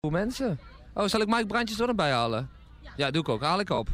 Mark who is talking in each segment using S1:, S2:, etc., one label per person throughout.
S1: Hoe mensen? Oh, zal ik Mike Brandjes er nog bij halen? Ja, doe ik ook. Haal ik op.
S2: Dan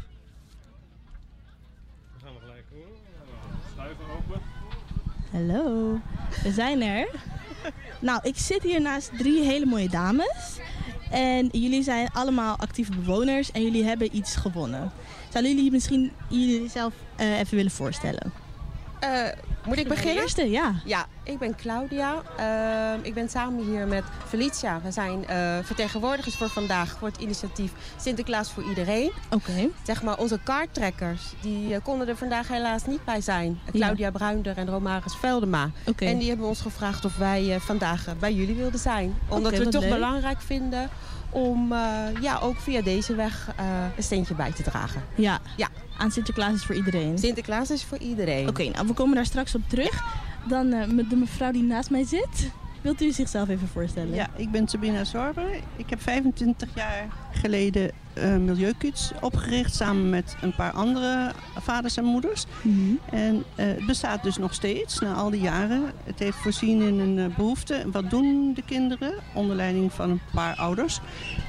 S2: gaan we gelijk hoor. Schuiven open.
S3: Hallo, we zijn er. Nou, ik zit hier naast 3 hele mooie dames. En jullie zijn allemaal actieve bewoners en jullie hebben iets gewonnen. Zouden jullie misschien jullie zelf even willen voorstellen?
S4: Moet ik beginnen?
S3: De eerste, ja.
S4: Ja, ik ben Claudia. Ik ben samen hier met Felicia. We zijn vertegenwoordigers voor vandaag voor het initiatief Sinterklaas voor iedereen.
S3: Oké.
S4: Zeg maar, onze kaarttrekkers, die konden er vandaag helaas niet bij zijn. Claudia Bruinder en Romaris Veldema.
S3: Oké.
S4: En die hebben ons gevraagd of wij vandaag bij jullie wilden zijn. Omdat we het toch belangrijk vinden om ook via deze weg een steentje bij te dragen.
S3: Ja.
S4: Ja.
S3: Aan Sinterklaas is voor iedereen.
S4: Sinterklaas is voor iedereen.
S3: Oké, nou we komen daar straks op terug. Dan de mevrouw die naast mij zit. Wilt u zichzelf even voorstellen?
S5: Ja, ik ben Sabina Zorber. Ik heb 25 jaar geleden Milieukids opgericht samen met een paar andere vaders en moeders.
S3: Mm-hmm.
S5: En het bestaat dus nog steeds na al die jaren. Het heeft voorzien in een behoefte. Wat doen de kinderen? Onder leiding van een paar ouders.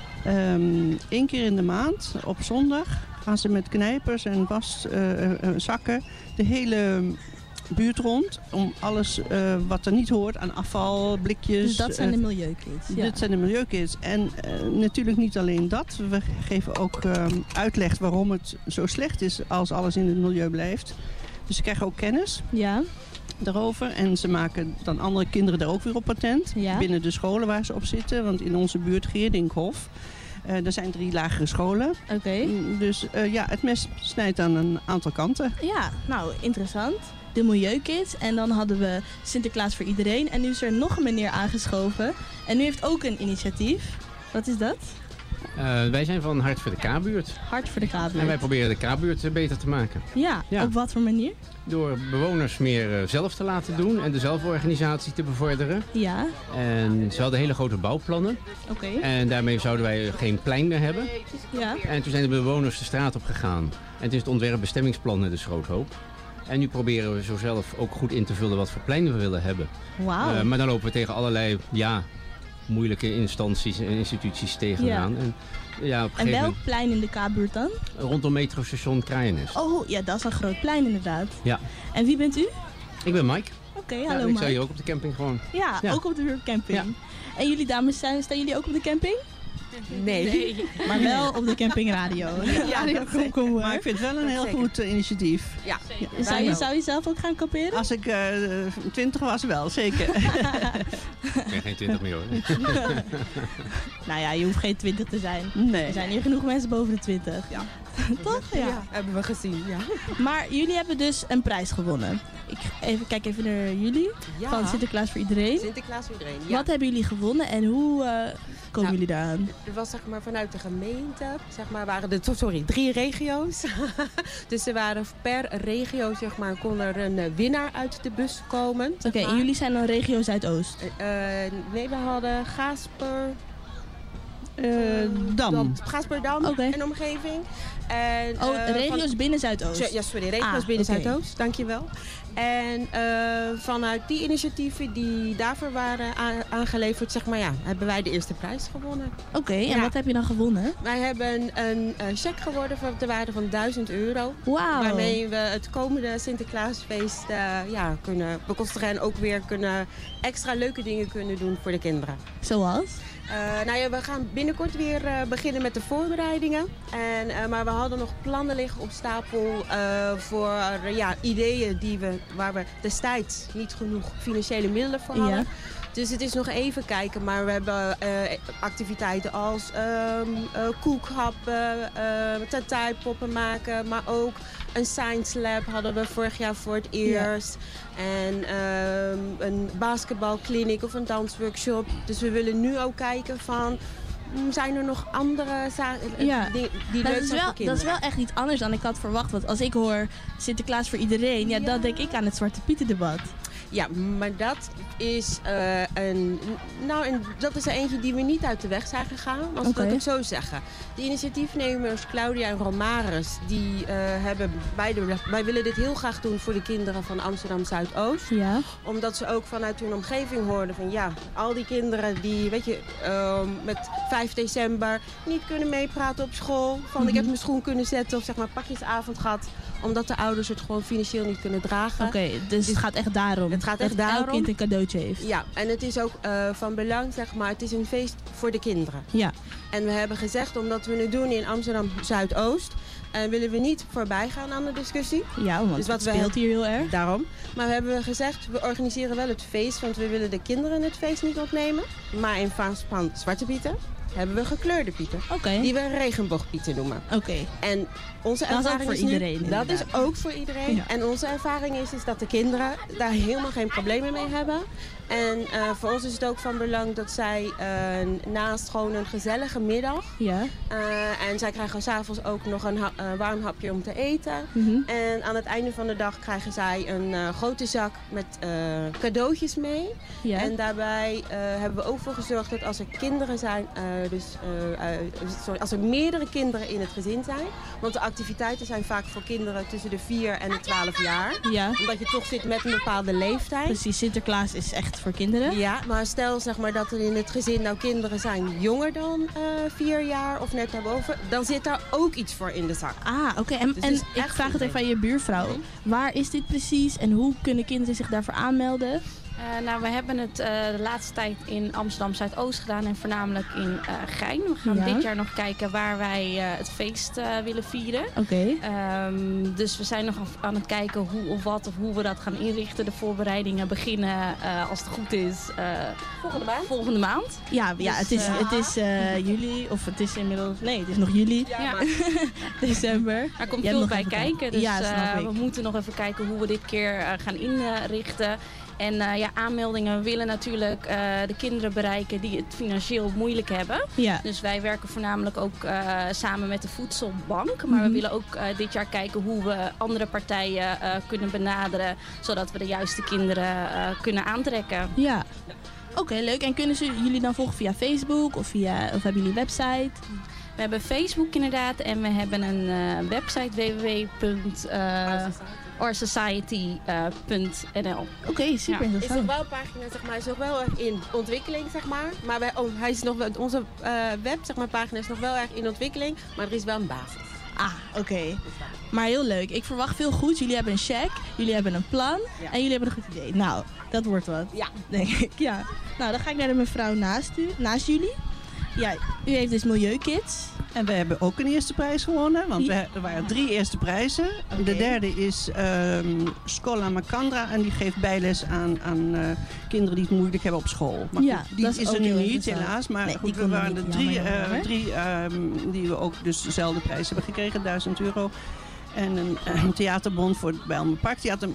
S5: 1 keer in de maand, op zondag, gaan ze met knijpers en waszakken de hele buurt rond. Om alles wat er niet hoort aan afval, blikjes.
S3: Dus dat zijn de Milieukids. Ja.
S5: Dit zijn de Milieukids. En natuurlijk niet alleen dat. We geven ook uitleg waarom het zo slecht is als alles in het milieu blijft. Dus ze krijgen ook kennis.
S3: Ja.
S5: Daarover. En ze maken dan andere kinderen daar ook weer op patent.
S3: Ja.
S5: Binnen de scholen waar ze op zitten. Want in onze buurt Geerdinkhof, er zijn 3 lagere scholen.
S3: Oké.
S5: Dus het mes snijdt aan een aantal kanten.
S3: Ja, nou interessant. De Milieukids. En dan hadden we Sinterklaas voor iedereen. En nu is er nog een meneer aangeschoven. En u heeft ook een initiatief. Wat is dat?
S6: Wij zijn van Hart voor de K-buurt.
S3: Hart voor de K-buurt.
S6: En wij proberen de K-buurt beter te maken.
S3: Ja,
S6: Ja.
S3: op wat voor manier?
S6: Door bewoners meer zelf te laten doen en de zelforganisatie te bevorderen.
S3: Ja,
S6: En ze hadden hele grote bouwplannen.
S3: oké.
S6: En daarmee zouden wij geen plein meer hebben.
S3: Ja.
S6: En toen zijn de bewoners de straat op gegaan. En het is het ontwerp bestemmingsplan de Schroothoop. En nu proberen we zo zelf ook goed in te vullen wat voor pleinen we willen hebben.
S3: Wauw.
S6: Maar dan lopen we tegen allerlei moeilijke instanties en instituties tegenaan.
S3: Ja.
S6: En, op een
S3: En
S6: gegeven
S3: welk
S6: moment
S3: plein in de K-buurt dan?
S6: rondom metrostation Kraaiennest.
S3: Oh, ja, dat is een groot plein inderdaad.
S6: Ja.
S3: En wie bent u?
S6: Ik ben Mike.
S3: Oké,
S6: Ja,
S3: hallo
S6: ik
S3: Mike.
S6: sta hier ook op de camping gewoon.
S3: Ja,
S6: Ja.
S3: ook op de buurtcamping.
S6: Ja.
S3: En jullie dames, staan jullie ook op de camping?
S4: Nee.
S3: Maar wel op de campingradio. Radio Komkommer.
S5: Maar ik vind het wel een heel
S4: Zeker.
S5: goed initiatief.
S4: Ja.
S3: Zou je zelf ook gaan kamperen?
S5: Als ik 20 was wel, zeker.
S6: Ik ben geen 20 meer hoor.
S3: Nou ja, je hoeft geen 20 te zijn.
S5: Nee.
S3: Er zijn hier genoeg mensen boven de 20.
S5: Ja.
S3: Toch? Ja.
S4: Ja, hebben we gezien. Ja.
S3: Maar jullie hebben dus een prijs gewonnen. Kijk even naar jullie.
S4: Ja.
S3: Van Sinterklaas voor iedereen.
S4: Sinterklaas voor iedereen. Ja.
S3: Wat hebben jullie gewonnen en hoe komen
S4: Nou,
S3: jullie daaraan?
S4: Er was zeg maar vanuit de gemeente, waren er 3 regio's. Dus er waren per regio kon er een winnaar uit de bus komen.
S3: Oké, en jullie zijn dan regio Zuidoost?
S4: Nee, we hadden
S5: Dam.
S4: Gasperdam
S3: Oké.
S4: en omgeving. En,
S3: regio's binnen Zuidoost?
S4: Ja, sorry, regio's binnen
S3: oké.
S4: Zuidoost, dankjewel. En vanuit die initiatieven die daarvoor waren aangeleverd, hebben wij de eerste prijs gewonnen.
S3: Oké, en
S4: Ja.
S3: wat heb je dan gewonnen?
S4: Wij hebben een cheque geworden van de waarde van €1000.
S3: Wauw.
S4: Waarmee we het komende Sinterklaasfeest kunnen bekostigen en ook weer extra leuke dingen kunnen doen voor de kinderen.
S3: Zoals?
S4: We gaan binnenkort weer beginnen met de voorbereidingen. Maar we hadden nog plannen liggen op stapel voor ideeën waar we destijds niet genoeg financiële middelen voor hadden.
S3: Ja.
S4: Dus het is nog even kijken, maar we hebben activiteiten als koekhappen, tataipoppen maken, maar ook een science lab hadden we vorig jaar voor het eerst. Ja. En een basketbalkliniek of een dansworkshop. Dus we willen nu ook kijken van, zijn er nog andere zaken die leuk zijn voor kinderen?
S3: Dat is wel echt iets anders dan ik had verwacht. Want als ik hoor Sinterklaas voor iedereen, dan denk ik aan het Zwarte Pieten debat.
S4: Ja, maar dat is dat is er eentje die we niet uit de weg zijn gegaan. Als we dat ook zo zeggen. De initiatiefnemers Claudia en Romaris, die hebben beide. Wij willen dit heel graag doen voor de kinderen van Amsterdam Zuidoost.
S3: Ja.
S4: Omdat ze ook vanuit hun omgeving hoorden van ja, al die kinderen die, weet je, met 5 december niet kunnen meepraten op school. Van ik heb mijn schoen kunnen zetten of zeg maar pakjesavond gehad. Omdat de ouders het gewoon financieel niet kunnen dragen.
S3: Oké, dus het gaat echt daarom.
S4: Het gaat echt daarom.
S3: Elk kind een cadeautje heeft.
S4: Ja, en het is ook van belang, zeg maar, het is een feest voor de kinderen.
S3: Ja.
S4: En we hebben gezegd, omdat we het doen in Amsterdam Zuidoost, willen we niet voorbij gaan aan de discussie.
S3: Ja, want
S4: dus
S3: het speelt hier heel erg.
S4: Daarom. Maar we hebben gezegd, we organiseren wel het feest, want we willen de kinderen het feest niet ontnemen. Maar in plaats van Zwarte Pieten hebben we gekleurde pieten.
S3: Oké.
S4: Die we regenboogpieten noemen.
S3: Oké.
S4: En onze
S3: dat is ook voor iedereen.
S4: Dat is ook voor iedereen. Ja. En onze ervaring is dat de kinderen daar helemaal geen problemen mee hebben. En voor ons is het ook van belang dat zij naast gewoon een gezellige middag.
S3: Ja.
S4: En zij krijgen 's avonds ook nog een warm hapje om te eten. En aan het einde van de dag krijgen zij een grote zak met cadeautjes mee. Ja. En daarbij hebben we ook voor gezorgd dat als er kinderen zijn, als er meerdere kinderen in het gezin zijn. Want de activiteiten zijn vaak voor kinderen tussen de 4 en de 12 jaar. Ja. Omdat je toch zit met een bepaalde leeftijd.
S3: Precies, Sinterklaas is echt voor kinderen.
S4: Ja, maar stel zeg maar dat er in het gezin nou kinderen zijn jonger dan 4 jaar of net daarboven. Dan zit daar ook iets voor in de zak.
S3: Ah, oké. En ik vraag het even aan je buurvrouw. Waar is dit precies en hoe kunnen kinderen zich daarvoor aanmelden?
S7: We hebben het de laatste tijd in Amsterdam Zuidoost gedaan en voornamelijk in Gein. We gaan dit jaar nog kijken waar wij het feest willen vieren.
S3: Oké.
S7: Dus we zijn nog aan het kijken hoe we dat gaan inrichten. De voorbereidingen beginnen, als het goed is, volgende maand.
S3: Ja, dus, het is juli, of het is inmiddels... Nee, het is nog juli. Ja.
S7: December. Er komt veel bij kijken, dus
S3: we
S7: moeten nog even kijken hoe we dit keer gaan inrichten. En aanmeldingen. We willen natuurlijk de kinderen bereiken die het financieel moeilijk hebben. Ja. Dus wij werken voornamelijk ook samen met de Voedselbank. Maar we willen ook dit jaar kijken hoe we andere partijen kunnen benaderen. Zodat we de juiste kinderen kunnen aantrekken.
S3: Ja. Oké, leuk. En kunnen jullie dan volgen via Facebook of hebben jullie een website?
S7: We hebben Facebook inderdaad. En we hebben een website www.oursociety.nl.
S3: Oké, super interessant.
S4: Is nog wel een pagina, zeg maar, is nog wel erg in ontwikkeling, zeg maar. Maar onze pagina is nog wel erg in ontwikkeling, maar er is wel een basis.
S3: Ah, oké. Maar heel leuk. Ik verwacht veel goeds. Jullie hebben een check, jullie hebben een plan en jullie hebben een goed idee. Nou, dat wordt wat. Ja. Denk ik, ja. Nou, dan ga ik naar de mevrouw naast jullie. Ja, u heeft dus Milieukids.
S5: En we hebben ook een eerste prijs gewonnen, want er waren 3 eerste prijzen. Okay. De derde is Scola Macandra en die geeft bijles aan kinderen die het moeilijk hebben op school. Maar
S3: ja,
S5: die is er nu niet, helaas. Maar nee, goed, we waren er 3 die we ook dus dezelfde prijs hebben gekregen, €1000. En een theaterbon voor het Bijlmer Parktheater.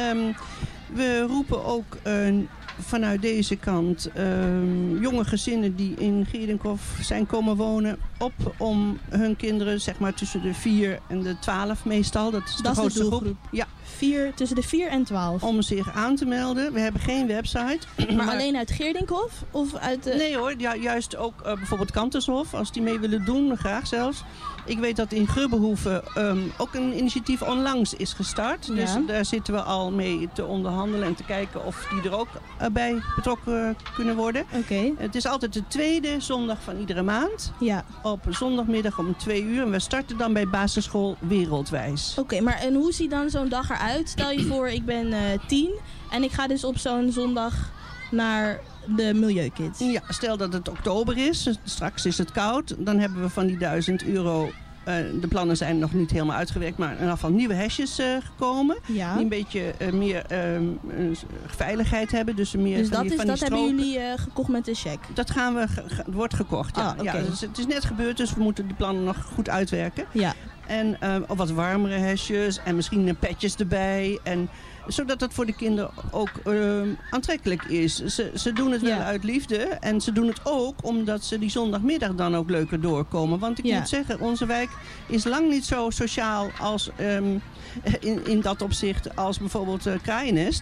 S5: We roepen ook vanuit deze kant jonge gezinnen die in Giedenkhof zijn komen wonen op om hun kinderen, zeg maar tussen de 4 en de 12 meestal. Dat is de grootste groep. Ja.
S3: Tussen de 4 en 12.
S5: Om zich aan te melden. We hebben geen website.
S3: Maar alleen uit Geerdinghof? Of uit de...
S5: Nee hoor, juist ook bijvoorbeeld Kantershof. Als die mee willen doen, graag zelfs. Ik weet dat in Grubbehoeven ook een initiatief onlangs is gestart. Ja. Dus daar zitten we al mee te onderhandelen en te kijken of die er ook bij betrokken kunnen worden.
S3: Okay.
S5: Het is altijd de 2e zondag van iedere maand.
S3: Ja.
S5: Op zondagmiddag om 2 uur. En we starten dan bij basisschool Wereldwijs.
S3: Oké, maar en hoe ziet dan zo'n dag eruit? Stel je voor, ik ben 10 en ik ga dus op zo'n zondag naar de Milieukids.
S5: Ja, stel dat het oktober is, straks is het koud, dan hebben we van die €1000... de plannen zijn nog niet helemaal uitgewerkt, maar in ieder geval nieuwe hesjes gekomen. Ja. Die een beetje meer veiligheid hebben. Dus
S3: dat hebben jullie gekocht met een check?
S5: Dat wordt gekocht, ja.
S3: Okay.
S5: Ja, dus het is net gebeurd, dus we moeten die plannen nog goed uitwerken.
S3: Ja.
S5: En wat warmere hesjes en misschien petjes erbij. En zodat het voor de kinderen ook aantrekkelijk is. Ze doen het wel uit liefde. En ze doen het ook omdat ze die zondagmiddag dan ook leuker doorkomen. Want ik moet zeggen, onze wijk is lang niet zo sociaal als in dat opzicht als bijvoorbeeld Kraaiennest.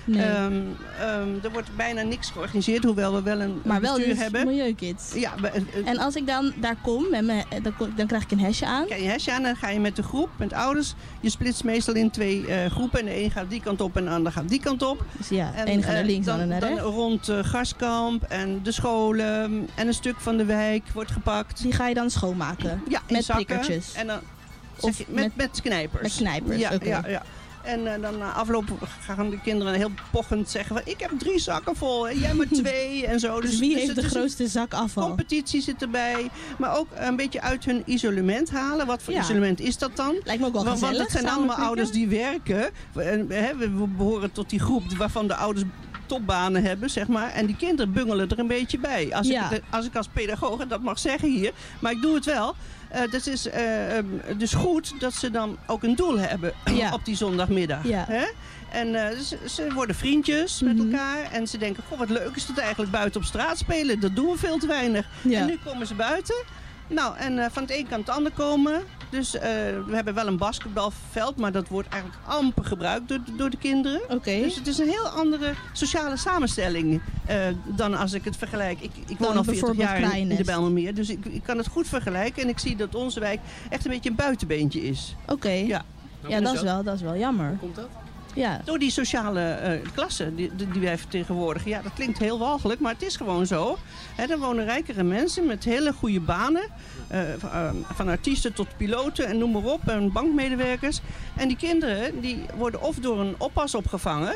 S3: Nee.
S5: Er wordt bijna niks georganiseerd, hoewel we wel een bestuur
S3: dus
S5: hebben.
S3: Milieukids.
S5: Ja,
S3: en als ik dan daar kom, dan krijg ik een hesje aan.
S5: Krijg je een hesje aan, dan ga je met de groep, met ouders. Je splitst meestal in 2 groepen. En de een gaat die kant op en de ander gaat die kant op.
S3: Dus ja, de ene gaat naar links en de andere naar rechts.
S5: Dan rond Garskamp en de scholen en een stuk van de wijk wordt gepakt.
S3: Die ga je dan schoonmaken?
S5: Ja,
S3: met
S5: zakken.
S3: prikkertjes?
S5: En dan met knijpers.
S3: Met knijpers,
S5: ja,
S3: oké.
S5: Ja. En dan na afloop gaan de kinderen heel pochend zeggen van, ik heb 3 zakken vol en jij maar 2 en zo.
S3: Dus wie heeft de grootste zak afval?
S5: Competitie zit erbij. Maar ook een beetje uit hun isolement halen. Wat voor isolement is dat dan?
S3: Lijkt me ook wel gezellig.
S5: Want het zijn allemaal ouders die werken. We behoren tot die groep waarvan de ouders topbanen hebben, zeg maar. En die kinderen bungelen er een beetje bij. Als ik als pedagoog dat mag zeggen hier, maar ik doe het wel. Het is dus goed dat ze dan ook een doel hebben op die zondagmiddag. Ja. Hè? En ze worden vriendjes met elkaar. En ze denken, goh, wat leuk is het eigenlijk buiten op straat spelen. Dat doen we veel te weinig. Ja. En nu komen ze buiten. Nou, en van het een kan het ander komen. Dus we hebben wel een basketbalveld, maar dat wordt eigenlijk amper gebruikt door de kinderen.
S3: Okay.
S5: Dus het is een heel andere sociale samenstelling dan als ik het vergelijk. Ik woon al 40 jaar in de Bijlmermeer, dus ik kan het goed vergelijken. En ik zie dat onze wijk echt een beetje een buitenbeentje is.
S3: Oké. Ja, dat is wel jammer.
S6: Hoe komt dat?
S3: Ja.
S5: Door die sociale klasse die wij vertegenwoordigen. Ja, dat klinkt heel walgelijk, maar het is gewoon zo. Er wonen rijkere mensen met hele goede banen. Van artiesten tot piloten en noem maar op. En bankmedewerkers. En die kinderen die worden of door een oppas opgevangen.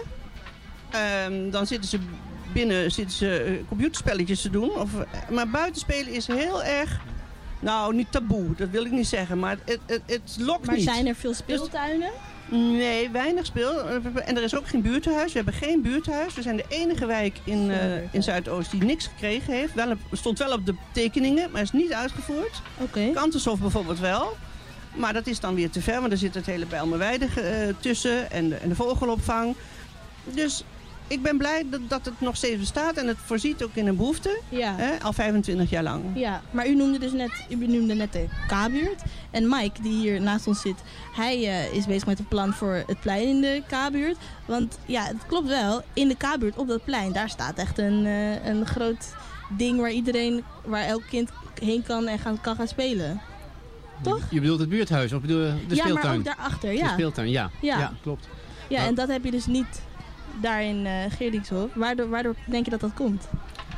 S5: Dan zitten ze binnen computerspelletjes te doen. Maar buitenspelen is heel erg... Nou, niet taboe, dat wil ik niet zeggen. Maar het lokt niet.
S3: Maar zijn er veel speeltuinen?
S5: Nee, weinig speel. En er is ook geen buurthuis. We hebben geen buurthuis. We zijn de enige wijk in Zuidoost die niks gekregen heeft. Stond wel op de tekeningen, maar is niet uitgevoerd.
S3: Okay.
S5: Kantensof bijvoorbeeld wel. Maar dat is dan weer te ver, want er zit het hele Bijlmerweide tussen en de vogelopvang. Dus ik ben blij dat het nog steeds bestaat en het voorziet ook in een behoefte. Ja. Al 25 jaar lang.
S3: Ja, maar u noemde net de K-buurt. En Mike, die hier naast ons zit, hij is bezig met een plan voor het plein in de K-buurt. Want ja, het klopt wel, in de K-buurt op dat plein, daar staat echt een groot ding waar elk kind heen kan en kan gaan spelen. Toch?
S6: Je bedoelt het buurthuis of bedoel je de speeltuin?
S3: Ja, maar ook daarachter, ja.
S6: De speeltuin, ja, klopt.
S3: Ja, en dat heb je dus niet daar in Geerdingshof. Waardoor denk je dat komt?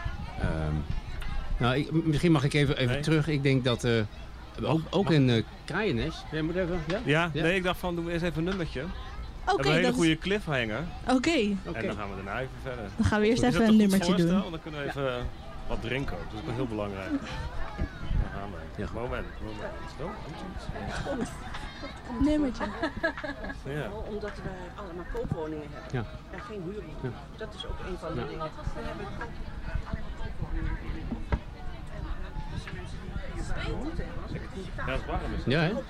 S6: Misschien mag ik even terug. Ik denk dat ook in Kraaienest. Jij moet even.
S2: Ja? Nee, ik dacht van doen we eerst even een nummertje. We hebben een hele goede cliffhanger.
S3: Oké.
S2: En dan gaan we daarna even verder.
S3: Dan gaan we eerst even een nummertje doen.
S2: Dan kunnen we even wat drinken. Dat is ook heel belangrijk. Dan gaan we. Ja. Moment.
S3: Nummertje.
S5: Ja. Omdat we allemaal koopwoningen hebben. Ja. En geen huurwoningen. Ja. Dat is ook een van de dingen. We hebben allemaal koopwoningen.
S2: Ja, het is warm.
S6: Ja, hè?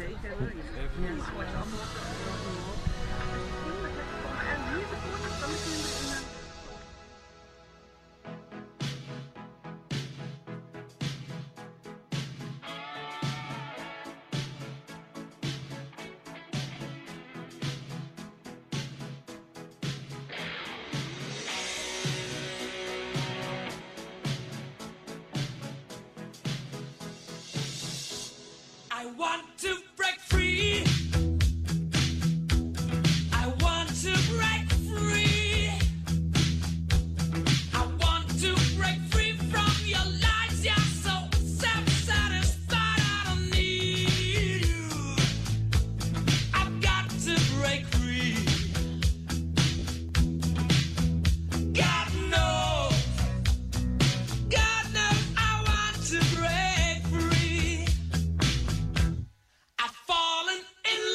S8: I want to break free. I want to break free. I want to break free from your lies. You're so self-satisfied. I don't need you. I've got to break free. God knows I want to break free. I've fallen in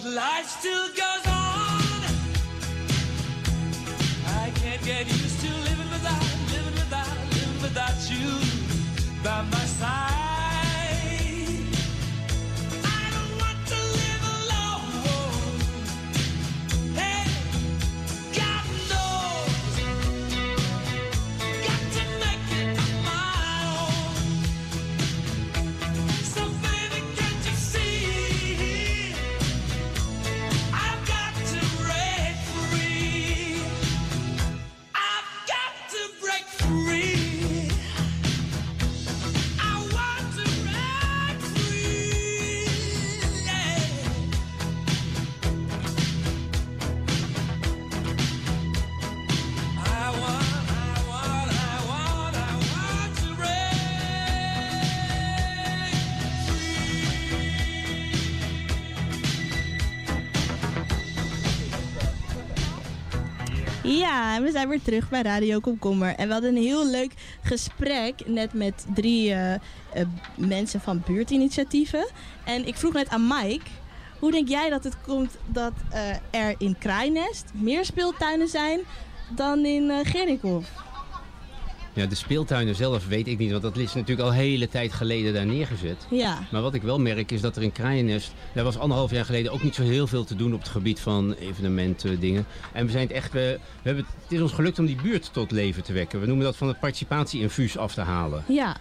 S8: life still goes on. I can't get used to living without you by my side.
S3: Ja, en we zijn weer terug bij Radio Komkommer. En we hadden een heel leuk gesprek net met 3 mensen van buurtinitiatieven. En ik vroeg net aan Mike, hoe denk jij dat het komt dat er in Kraaienest meer speeltuinen zijn dan in Gerikhof?
S6: Ja, de speeltuinen zelf weet ik niet, want dat is natuurlijk al een hele tijd geleden daar neergezet. Ja. Maar wat ik wel merk is dat er in Kraaienest, daar was 1,5 jaar geleden ook niet zo heel veel te doen op het gebied van evenementen, dingen. En we zijn het echt, het is ons gelukt om die buurt tot leven te wekken. We noemen dat van het participatieinfuus af te halen. Ja.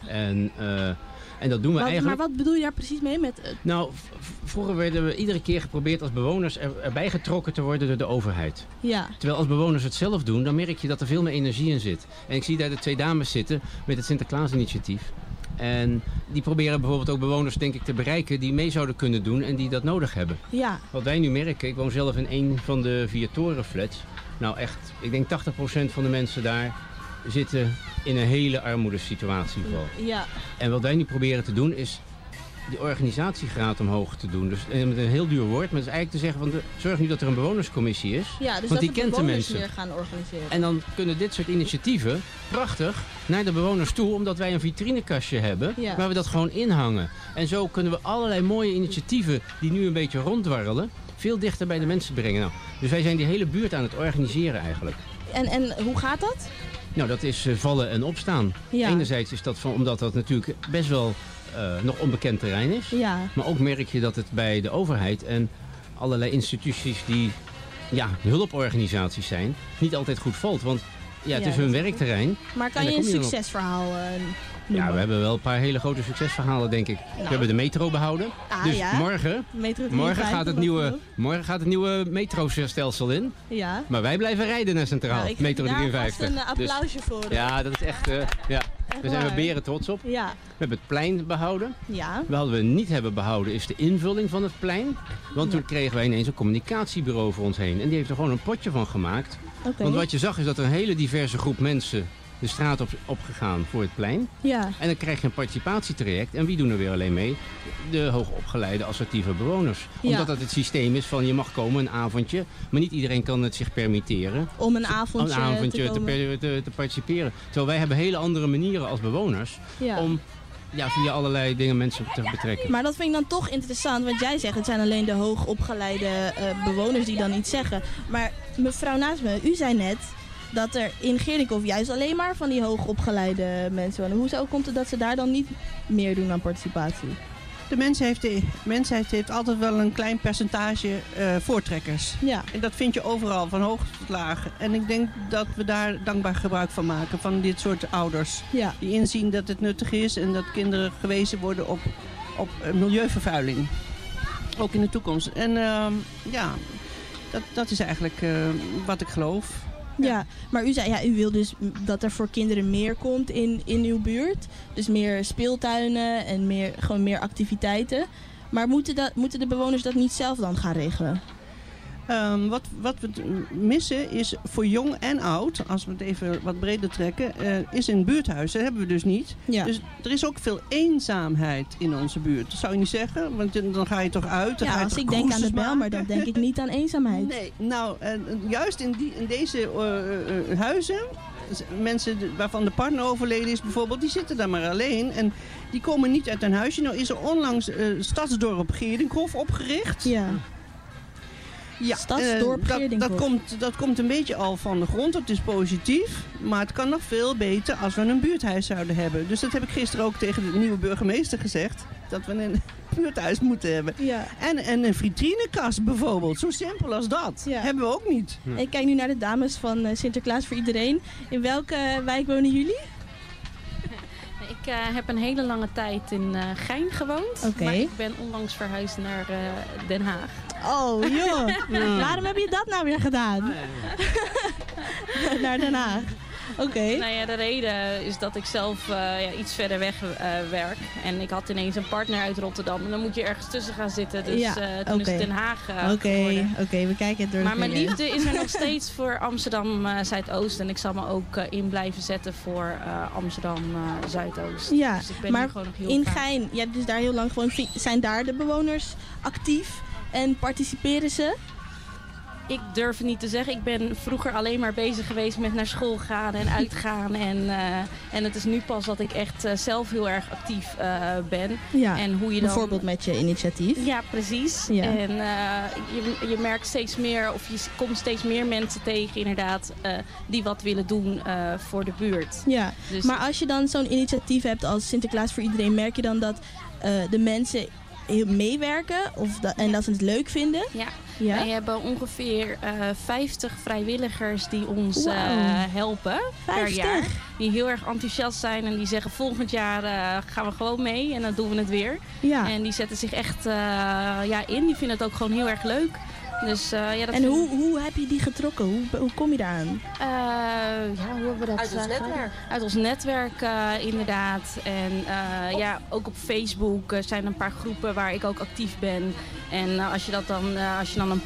S6: En dat doen we eigenlijk...
S3: Maar wat bedoel je daar precies mee?
S6: Nou, vroeger werden we iedere keer geprobeerd als bewoners erbij getrokken te worden door de overheid. Ja. Terwijl als bewoners het zelf doen, dan merk je dat er veel meer energie in zit. En ik zie daar de 2 dames zitten met het Sinterklaas-initiatief. En die proberen bijvoorbeeld ook bewoners, denk ik, te bereiken die mee zouden kunnen doen en die dat nodig hebben. Ja. Wat wij nu merken, ik woon zelf in een van de 4 torenflats. Nou echt, ik denk 80% van de mensen daar zitten in een hele armoedesituatie vooral. Ja. En wat wij nu proberen te doen is die organisatiegraad omhoog te doen. Dus met een heel duur woord, maar dat is eigenlijk te zeggen van zorg nu dat er een bewonerscommissie is.
S3: Ja, dus
S6: want
S3: dat
S6: die kent de mensen
S3: meer gaan organiseren.
S6: En dan kunnen dit soort initiatieven prachtig naar de bewoners toe, omdat wij een vitrinekastje hebben waar we dat gewoon inhangen. En zo kunnen we allerlei mooie initiatieven die nu een beetje ronddwarrelen, veel dichter bij de mensen brengen. Nou, dus wij zijn die hele buurt aan het organiseren eigenlijk.
S3: En hoe gaat dat?
S6: Nou, dat is vallen en opstaan. Ja. Enerzijds is dat omdat dat natuurlijk best wel nog onbekend terrein is. Ja. Maar ook merk je dat het bij de overheid en allerlei instituties die hulporganisaties zijn, niet altijd goed valt. Want het is hun werkterrein.
S3: Maar kan je een succesverhaal noemen?
S6: Ja, we hebben wel een paar hele grote succesverhalen, denk ik. We hebben de metro behouden. Dus morgen gaat het nieuwe metrostelsel in. Ja. Maar wij blijven rijden naar Centraal.
S3: Ik
S6: metro 53.
S3: Een applausje voor.
S6: Ja, dat is echt... Daar zijn we beren trots op. Ja. We hebben het plein behouden. Ja. Wat we niet hebben behouden is de invulling van het plein. Want toen kregen wij ineens een communicatiebureau voor ons heen. En die heeft er gewoon een potje van gemaakt. Okay. Want wat je zag is dat er een hele diverse groep mensen de straat opgegaan voor het plein. Ja. En dan krijg je een participatietraject. En wie doen er weer alleen mee? De hoogopgeleide assertieve bewoners. Omdat dat het systeem is van je mag komen een avondje. Maar niet iedereen kan het zich permitteren.
S3: Om een avondje
S6: te participeren. Terwijl wij hebben hele andere manieren als bewoners om via allerlei dingen mensen te betrekken.
S3: Maar dat vind ik dan toch interessant. Want jij zegt het zijn alleen de hoogopgeleide bewoners die dan iets zeggen. Maar mevrouw naast me, u zei net dat er in Gerikhof juist alleen maar van die hoogopgeleide mensen wonen. Hoezo komt het dat ze daar dan niet meer doen aan participatie?
S5: De mensheid heeft altijd wel een klein percentage voortrekkers. Ja. En dat vind je overal, van hoog tot laag. En ik denk dat we daar dankbaar gebruik van maken, van dit soort ouders. Ja. Die inzien dat het nuttig is en dat kinderen gewezen worden op milieuvervuiling. Ook in de toekomst. En dat is eigenlijk wat ik geloof.
S3: Ja, maar u zei, u wil dus dat er voor kinderen meer komt in uw buurt. Dus meer speeltuinen en gewoon meer activiteiten. Maar moeten de bewoners dat niet zelf dan gaan regelen?
S5: Wat we missen is voor jong en oud, als we het even wat breder trekken, is een buurthuis. Dat hebben we dus niet. Ja. Dus er is ook veel eenzaamheid in onze buurt. Dat zou je niet zeggen, want dan ga je toch uit. Dan ga je
S3: als ik denk aan de bel, maar dan denk ik niet aan eenzaamheid.
S5: Nee, nou, juist in deze huizen, mensen waarvan de partner overleden is bijvoorbeeld, die zitten daar maar alleen en die komen niet uit een huisje. Nou is er onlangs Stadsdorp Gerikhof opgericht. Ja. Ja,
S3: Stadsdorp Geerdinghof.
S5: dat komt een beetje al van de grond. Het is positief, maar het kan nog veel beter als we een buurthuis zouden hebben. Dus dat heb ik gisteren ook tegen de nieuwe burgemeester gezegd. Dat we een buurthuis moeten hebben.
S3: Ja.
S5: En een vitrinekast bijvoorbeeld. Zo simpel als dat.
S3: Ja.
S5: Hebben we ook niet.
S3: Ik kijk nu naar de dames van Sinterklaas voor iedereen. In welke wijk wonen jullie?
S7: Ik heb een hele lange tijd in Gein gewoond.
S3: Oké.
S7: Maar ik ben onlangs verhuisd naar Den Haag.
S3: Oh joh, waarom heb je dat nou weer gedaan? Naar Den Haag. Oké.
S7: Nou ja, de reden is dat ik zelf iets verder weg werk. En ik had ineens een partner uit Rotterdam. En dan moet je ergens tussen gaan zitten. Dus toen is het Den Haag geworden.
S3: Oké, we kijken het door
S7: Maar
S3: de
S7: mijn
S3: vingers.
S7: liefde is er nog steeds voor Amsterdam Zuidoost. En ik zal me ook in blijven zetten voor Amsterdam Zuidoost.
S3: Ja,
S7: dus ik ben
S3: maar
S7: hier gewoon nog heel
S3: in
S7: graag.
S3: Gein, je hebt dus daar heel lang gewoond. Zijn daar de bewoners actief en participeren ze?
S7: Ik durf het niet te zeggen. Ik ben vroeger alleen maar bezig geweest met naar school gaan en uitgaan. En het is nu pas dat ik echt zelf heel erg actief ben.
S3: Ja,
S7: en hoe je dan...
S3: bijvoorbeeld met je initiatief.
S7: Ja, precies.
S3: Ja.
S7: En je merkt steeds meer, of je komt steeds meer mensen tegen inderdaad, die wat willen doen voor de buurt.
S3: Ja,
S7: Dus
S3: maar als je dan zo'n initiatief hebt als Sinterklaas voor iedereen, merk je dan dat de mensen heel meewerken en dat ze het leuk vinden?
S7: ja.
S3: Ja.
S7: Wij hebben ongeveer 50 vrijwilligers die ons helpen
S3: 50?
S7: per jaar. Die heel erg enthousiast zijn en die zeggen volgend jaar gaan we gewoon mee en dan doen we het weer.
S3: Ja.
S7: En die zetten zich echt in. Die vinden het ook gewoon heel erg leuk. Dus, dat
S3: en hoe heb je die getrokken? Hoe kom je daar aan?
S7: hoe hebben we dat?
S4: Uit ons netwerk.
S7: Uit ons netwerk, inderdaad. En ook op Facebook zijn er een paar groepen waar ik ook actief ben. En als je dan een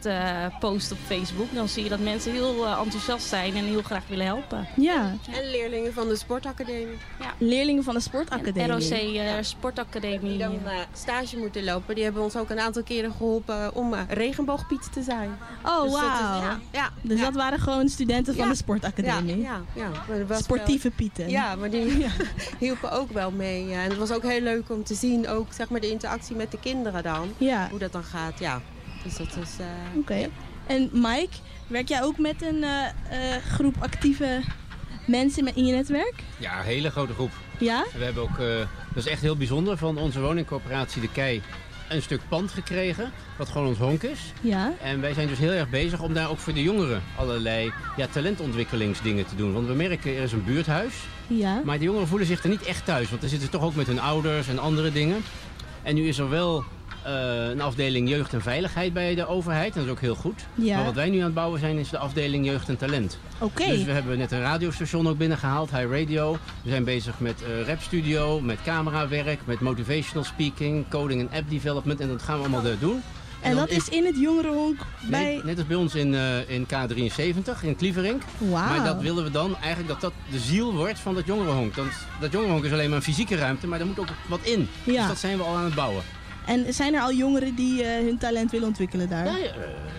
S7: post op Facebook, dan zie je dat mensen heel enthousiast zijn en heel graag willen helpen.
S3: Ja.
S4: En leerlingen van de sportacademie.
S7: Ja.
S3: Leerlingen van de sportacademie.
S7: ROC Sportacademie.
S4: Die dan stage moeten lopen. Die hebben ons ook een aantal keren geholpen om regenboogpiet te zijn.
S3: Oh,
S4: Dus dat is-
S3: wauw.
S4: ja.
S3: Dus dat waren gewoon studenten van
S4: Ja.
S3: de sportacademie.
S4: Ja. Maar er was
S3: Sportieve pieten.
S4: Ja, maar die hielpen ook wel mee. En het was ook heel leuk om te zien, ook zeg maar de interactie met de kinderen dan.
S3: Ja.
S4: Hoe dat dan gaat, ja. Dus dat is...
S3: Oké. Ja. En Mike, werk jij ook met een groep actieve mensen in je netwerk?
S6: Ja, een hele grote groep.
S3: Ja?
S6: En we hebben ook, dat is echt heel bijzonder, van onze woningcorporatie De Kei een stuk pand gekregen, wat gewoon ons honk is.
S3: Ja.
S6: En wij zijn dus heel erg bezig om daar ook voor de jongeren allerlei talentontwikkelingsdingen te doen. Want we merken, er is een buurthuis,
S3: Ja.
S6: maar de jongeren voelen zich er niet echt thuis. Want dan zitten ze toch ook met hun ouders en andere dingen. En nu is er wel een afdeling jeugd en veiligheid bij de overheid. Dat is ook heel goed.
S3: Ja.
S6: Maar wat wij nu aan het bouwen zijn, is de afdeling jeugd en talent.
S3: Oké.
S6: Dus we hebben net een radiostation ook binnengehaald, High Radio. We zijn bezig met rapstudio, met camerawerk, met motivational speaking, coding en app development. En dat gaan we allemaal doen.
S3: En dat is in het jongerenhonk bij...
S6: Nee, net als bij ons in K73, in Klieverink.
S3: Wauw.
S6: Maar dat willen we dan eigenlijk dat de ziel wordt van dat jongerenhonk. Dat jongerenhonk is alleen maar een fysieke ruimte, maar daar moet ook wat in.
S3: Ja.
S6: Dus dat zijn we al aan het bouwen.
S3: En zijn er al jongeren die hun talent willen ontwikkelen daar?
S6: Nee,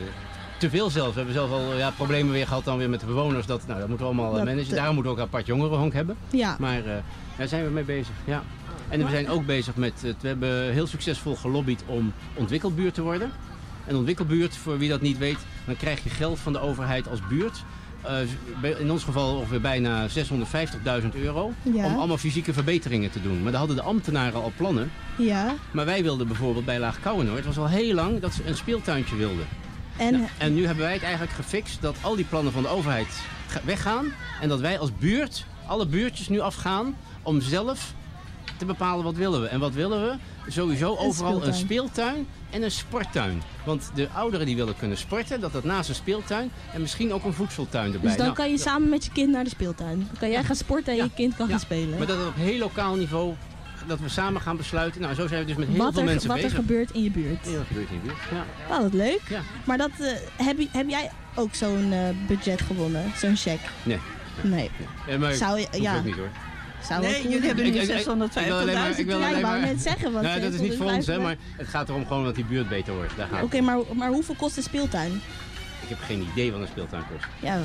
S6: te veel zelfs. We hebben zelf al problemen weer gehad dan weer met de bewoners. Dat moeten we allemaal managen. Daarom moeten we ook een apart jongerenhonk hebben.
S3: Ja.
S6: Maar daar zijn we mee bezig, ja. En we zijn ook bezig met, we hebben heel succesvol gelobbyd om ontwikkelbuurt te worden. En ontwikkelbuurt, voor wie dat niet weet, dan krijg je geld van de overheid als buurt. In ons geval ongeveer bijna €650.000
S3: Ja.
S6: om allemaal fysieke verbeteringen te doen. Maar daar hadden de ambtenaren al plannen.
S3: Ja.
S6: Maar wij wilden bijvoorbeeld bij Laag-Kouwenoord, het was al heel lang dat ze een speeltuintje wilden.
S3: En,
S6: En nu hebben wij het eigenlijk gefixt dat al die plannen van de overheid weggaan. En dat wij als buurt, alle buurtjes nu afgaan om zelf te bepalen wat willen we. En wat willen we? Sowieso overal een speeltuin en een sporttuin. Want de ouderen die willen kunnen sporten, dat naast een speeltuin en misschien ook een voedseltuin erbij.
S3: dus dan kan je samen met je kind naar de speeltuin. Dan kan jij gaan sporten en je kind kan gaan spelen.
S6: Maar dat op heel lokaal niveau, dat we samen gaan besluiten. Nou, zo zijn we dus met heel veel mensen bezig.
S3: Wat er gebeurt in je buurt.
S6: Heel wat gebeurt in je buurt, ja.
S3: Oh, wat leuk.
S6: Ja.
S3: Maar dat, heb jij ook zo'n budget gewonnen? Zo'n cheque?
S6: Nee.
S3: Nee.
S6: Maar
S3: zou je,
S6: hoeft ook niet hoor.
S3: Zou
S5: Nee, jullie hebben nu 650.000.
S3: Ja, ik wou net zeggen. Want
S6: nou, dat is niet voor ons, hè, maar het gaat erom gewoon dat die buurt beter wordt.
S3: Oké, maar hoeveel kost een speeltuin?
S6: Ik heb geen idee wat een speeltuin kost.
S3: Ja.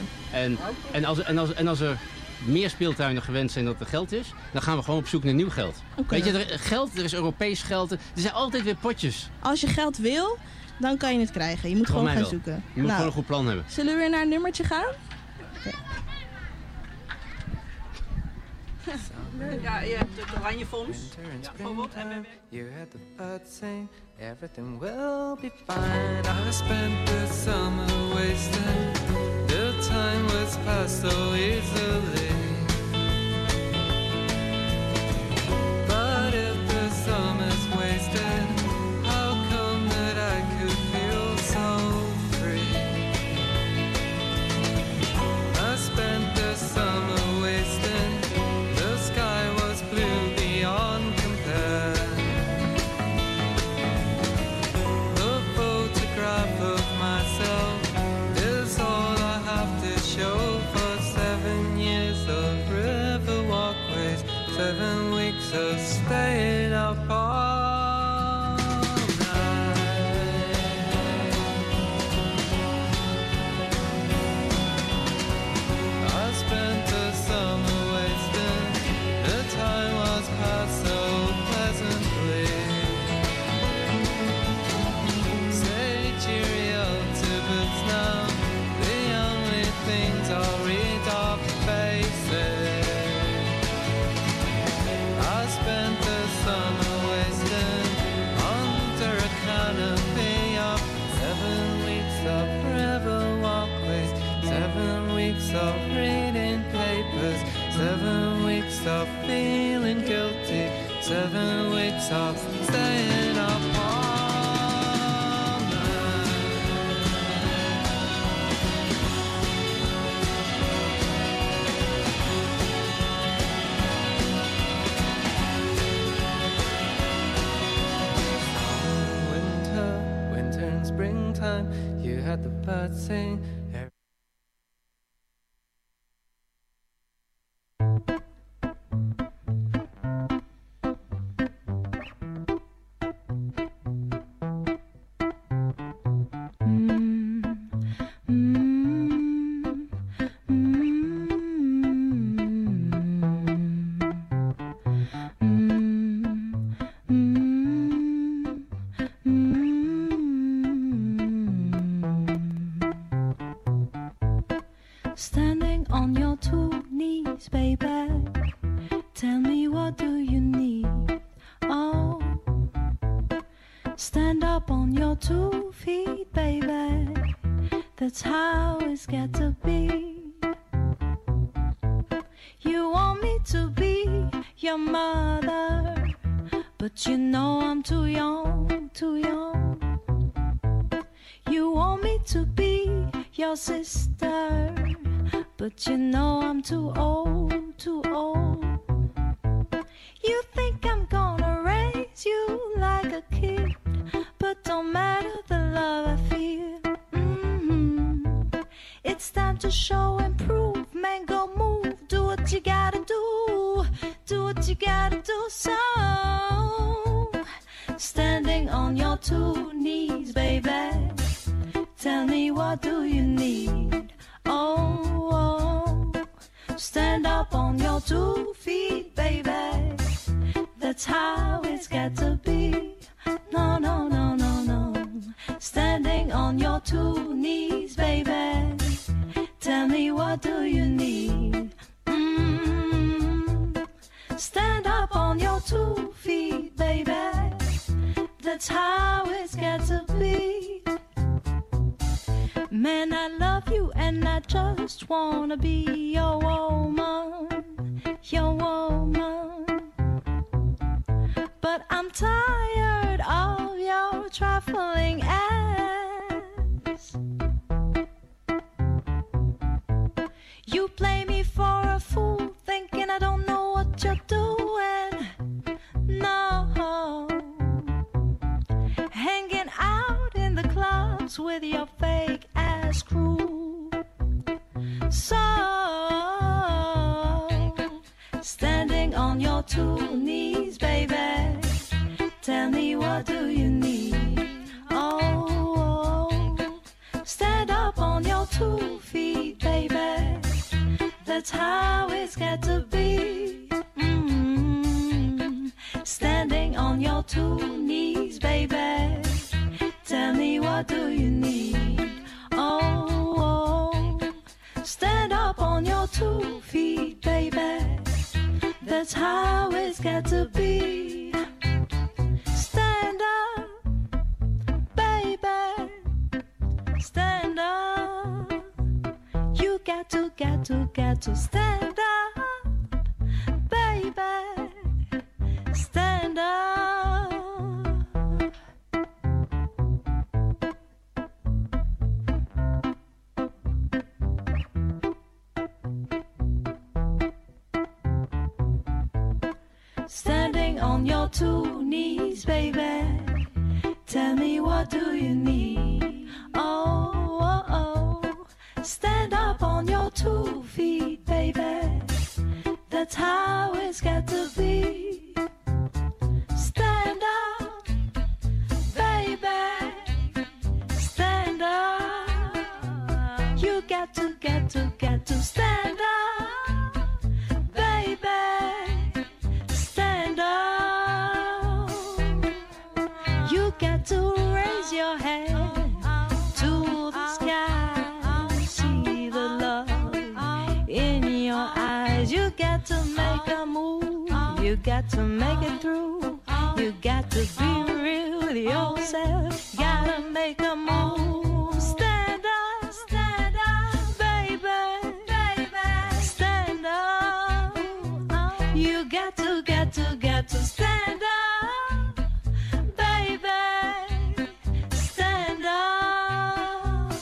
S6: En als er meer speeltuinen gewenst zijn dat er geld is, dan gaan we gewoon op zoek naar nieuw geld.
S3: Okay.
S6: Weet je, er is Europees geld. Er zijn altijd weer potjes.
S3: Als je geld wil, dan kan je het krijgen. Je moet gewoon gaan zoeken.
S6: Je moet gewoon een goed plan hebben.
S3: Zullen we weer naar een nummertje gaan? Okay.
S5: Ja, je hebt het Oranje Fonds. Bijvoorbeeld.
S9: You heard the birds sing, everything will be fine. I spent the summer wasting, the time was passed so easily. But if the summer's wasted, how come that I could feel so free? I spent the summer wasting, the sky was blue beyond compare. The photograph of myself is all I have to show for 7 years of river walkways, 7 weeks of staying up all night. I spent the summer wasting, the time was passed so pleasantly. Say cheerio to books now, the only things I'll read are faces. I spent the summer wasting under a canopy of 7 weeks of river walkways, 7 weeks of reading papers, 7 weeks of feeling guilty, 7 weeks of staying up all night. Winter and springtime, you had the birds sing.
S10: Standing on your 2 knees, baby. Tell me, what do you need? Oh, stand up on your 2 feet, baby. That's how it's got to be. You want me to be your mother, but you know I'm too young, too young. You want me to be your sister, but you know I'm too old, too old. You think I'm gonna raise you like a kid, but don't matter the love I feel. It's time to show and prove, man, go move. Do what you gotta do, do what you gotta do. So, standing on your 2 knees, baby. Tell me, what do you need? Oh, stand up on your 2 feet, baby. That's how it's got to be. No, no, no, no, no. Standing on your 2 knees, baby. Tell me, what do you need? Stand up on your 2 feet, baby. That's how it's got to be. Man, I love you and I just wanna be your woman, your woman. But I'm tired of your trifling acts. You play me for a fool, thinking I don't know what you're doing. No, hanging out in the clubs with your fake ass crew. So, standing on your 2 knees, baby. Tell me, what do you need? Oh, stand up on your 2 feet, baby. That's how it's got to be. Standing on your 2 knees, baby. Tell me, what what do you need? Oh, stand up on your 2 feet, baby. That's how it's got to be. Stand up, baby. Stand up. You got to stand up, baby. Stand up. Standing on your 2 knees, baby. Tell me, what do you need? Oh, stand up on your 2 feet, baby. That's how it's got to be. Stand up, baby. Stand up. You got to stand up, baby. Stand up. You got to raise your hand to the sky. See the love in your eyes. You got to make a move. You got to make it through. You got to be real with yourself. Gotta make a move. Stand up, baby. Stand up. You got to stand up, baby. Stand up.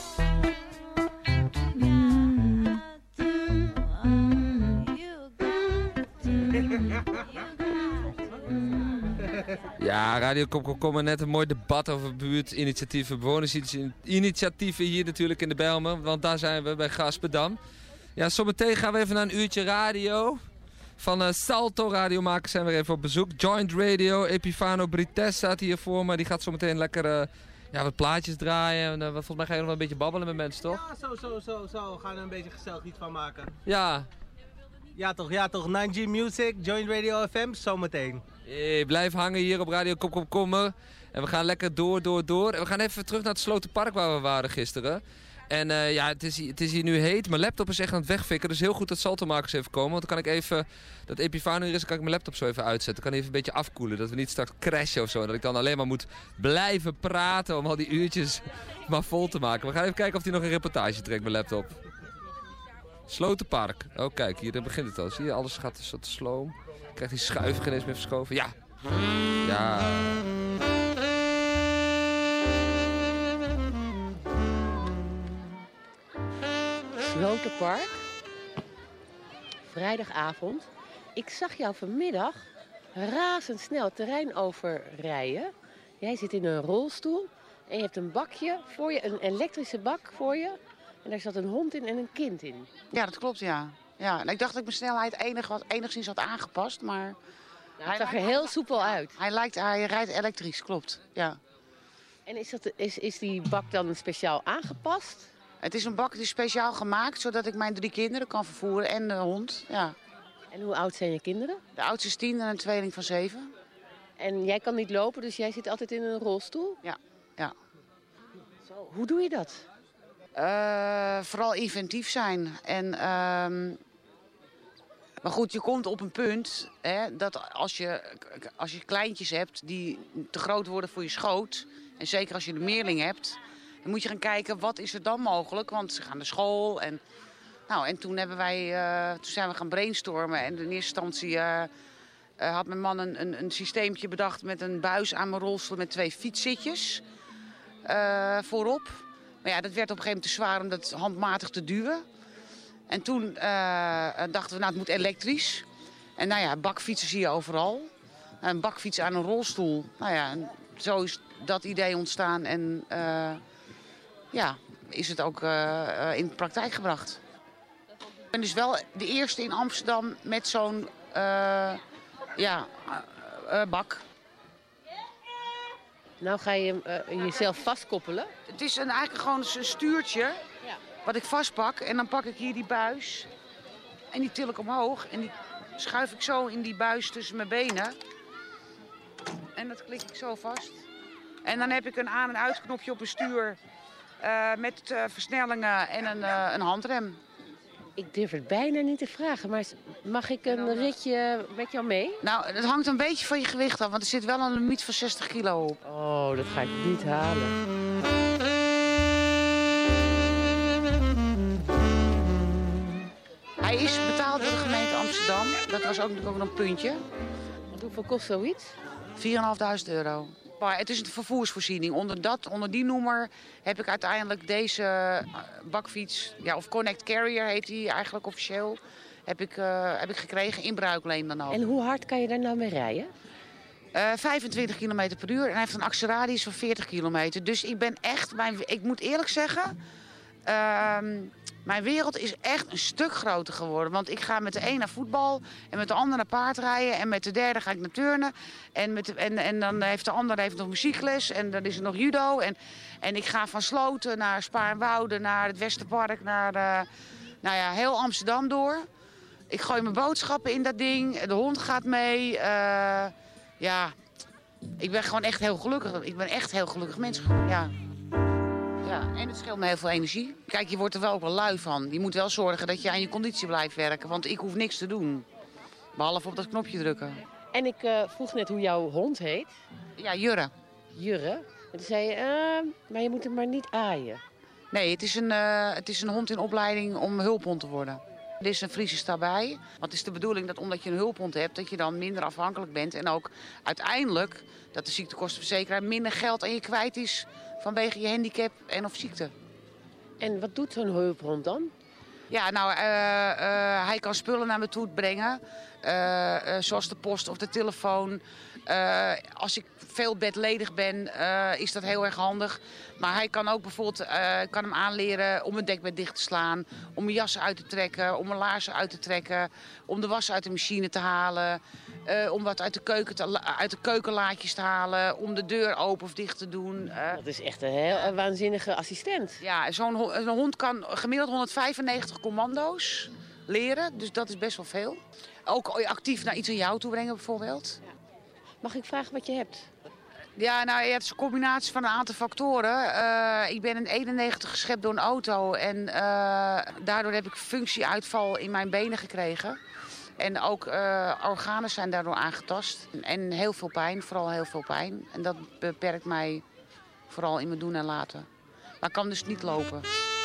S1: Ja, Radio Kom net een mooi debat over buurtinitiatieven, bewonersinitiatieven hier natuurlijk in de Bijlmer. Want daar zijn we bij Gasperdam. Ja, zometeen gaan we even naar een uurtje radio. Van Salto Radiomakers zijn we even op bezoek. Joint Radio, Epifano Brites staat hier voor me. Die gaat zometeen lekker wat plaatjes draaien. En, volgens mij ga je nog wel een beetje babbelen met mensen, toch?
S11: Ja, zo. We gaan er een beetje gezellig iets van maken.
S1: Ja.
S11: Ja toch. 9G Music, Joint Radio FM, zometeen.
S1: Blijf hangen hier op Radio Kom. En we gaan lekker door. En we gaan even terug naar het Slotenpark waar we waren gisteren. En het is hier nu heet. Mijn laptop is echt aan het wegfikken. Dus heel goed dat Saltomakers even komen. Want dan kan ik even, dat Epifano hier is, dan kan ik mijn laptop zo even uitzetten. Dan kan hij even een beetje afkoelen. Dat we niet straks crashen of zo. Dat ik dan alleen maar moet blijven praten om al die uurtjes maar vol te maken. We gaan even kijken of hij nog een reportage trekt, mijn laptop. Slotenpark. Oh kijk, hier begint het al. Zie je, alles gaat zo te sloom. Krijgt die schuif geen eens meer verschoven. Ja.
S12: Slotenpark. Vrijdagavond. Ik zag jou vanmiddag razendsnel het terrein overrijden. Jij zit in een rolstoel en je hebt een bakje voor je, een elektrische bak voor je. En daar zat een hond in en een kind in.
S13: Ja, dat klopt, ja. En ik dacht dat ik mijn snelheid enigszins had aangepast, maar...
S12: Het zag er heel soepel uit.
S13: Hij rijdt elektrisch, klopt, ja.
S12: En is die bak dan speciaal aangepast?
S13: Het is een bak die is speciaal gemaakt, zodat ik mijn 3 kinderen kan vervoeren en de hond, ja.
S12: En hoe oud zijn je kinderen?
S13: De oudste is 10 en een tweeling van 7.
S12: En jij kan niet lopen, dus jij zit altijd in een rolstoel?
S13: Ja.
S12: Zo, hoe doe je dat?
S13: Vooral inventief zijn. Maar goed, je komt op een punt dat als je kleintjes hebt die te groot worden voor je schoot, en zeker als je een meerling hebt, dan moet je gaan kijken wat is er dan mogelijk, want ze gaan naar school. En toen zijn we gaan brainstormen en in eerste instantie had mijn man een systeempje bedacht met een buis aan mijn rolstoel met 2 fietszitjes voorop. Maar ja, dat werd op een gegeven moment te zwaar om dat handmatig te duwen. En toen dachten we, het moet elektrisch. En bakfietsen zie je overal. Een bakfiets aan een rolstoel. En zo is dat idee ontstaan en is het ook in de praktijk gebracht. Ik ben dus wel de eerste in Amsterdam met zo'n bak.
S12: Nou ga je jezelf vastkoppelen.
S13: Het is eigenlijk gewoon een stuurtje wat ik vastpak. En dan pak ik hier die buis. En die til ik omhoog. En die schuif ik zo in die buis tussen mijn benen. En dat klik ik zo vast. En dan heb ik een aan- en uitknopje op een stuur met versnellingen en een handrem.
S12: Ik durf het bijna niet te vragen, maar mag ik een ritje met jou mee?
S13: Nou, het hangt een beetje van je gewicht af, want er zit wel een limiet van 60 kilo op.
S12: Oh, dat ga ik niet halen.
S13: Hij is betaald door de gemeente Amsterdam. Dat was ook nog een puntje.
S12: Hoeveel kost zoiets?
S13: €4.500. Maar het is een vervoersvoorziening. Onder die noemer heb ik uiteindelijk deze bakfiets, ja, of Connect Carrier heet die eigenlijk officieel, heb ik gekregen in bruikleen dan ook.
S12: En hoe hard kan je daar nou mee rijden?
S13: 25 km per uur en hij heeft een actieradius van 40 kilometer. Dus ik ben echt, ik moet eerlijk zeggen, mijn wereld is echt een stuk groter geworden. Want ik ga met de een naar voetbal en met de ander naar paardrijden en met de derde ga ik naar turnen. En dan heeft de ander nog muziekles en dan is er nog judo. En ik ga van Sloten naar Spaarnwoude, naar het Westerpark, naar heel Amsterdam door. Ik gooi mijn boodschappen in dat ding, de hond gaat mee. Ik ben gewoon echt heel gelukkig. Ik ben echt heel gelukkig mens geworden, ja. Ja, en het scheelt me heel veel energie. Kijk, je wordt er wel ook wel lui van. Je moet wel zorgen dat je aan je conditie blijft werken. Want ik hoef niks te doen. Behalve op dat knopje drukken.
S12: En ik vroeg net hoe jouw hond heet.
S13: Ja, Jurre.
S12: Jurre. En toen zei je, maar je moet hem maar niet aaien.
S13: Nee, het is een hond in opleiding om hulphond te worden. Er is een Friese daarbij. Want het is de bedoeling dat omdat je een hulphond hebt, dat je dan minder afhankelijk bent. En ook uiteindelijk dat de ziektekostenverzekeraar minder geld aan je kwijt is vanwege je handicap en of ziekte.
S12: En wat doet zo'n hulphond dan?
S13: Ja, nou, hij kan spullen naar me toe brengen. Zoals de post of de telefoon. Als ik veel bedledig ben, is dat heel erg handig. Maar hij kan ook bijvoorbeeld kan hem aanleren om een dekbed dicht te slaan. Om mijn jas uit te trekken, om mijn laarzen uit te trekken. Om de was uit de machine te halen. Om wat uit de keukenlaadjes te halen. Om de deur open of dicht te doen.
S12: Dat is echt een heel waanzinnige assistent.
S13: Ja, zo'n hond kan gemiddeld 195 commando's leren. Dus dat is best wel veel. Ook actief naar iets aan jou toe brengen bijvoorbeeld.
S12: Ja. Mag ik vragen wat je hebt?
S13: Ja, nou, het is een combinatie van een aantal factoren. Ik ben in 91 geschept door een auto. En daardoor heb ik functieuitval in mijn benen gekregen. En ook organen zijn daardoor aangetast. En heel veel pijn, vooral heel veel pijn. En dat beperkt mij vooral in mijn doen en laten. Maar ik kan dus niet lopen.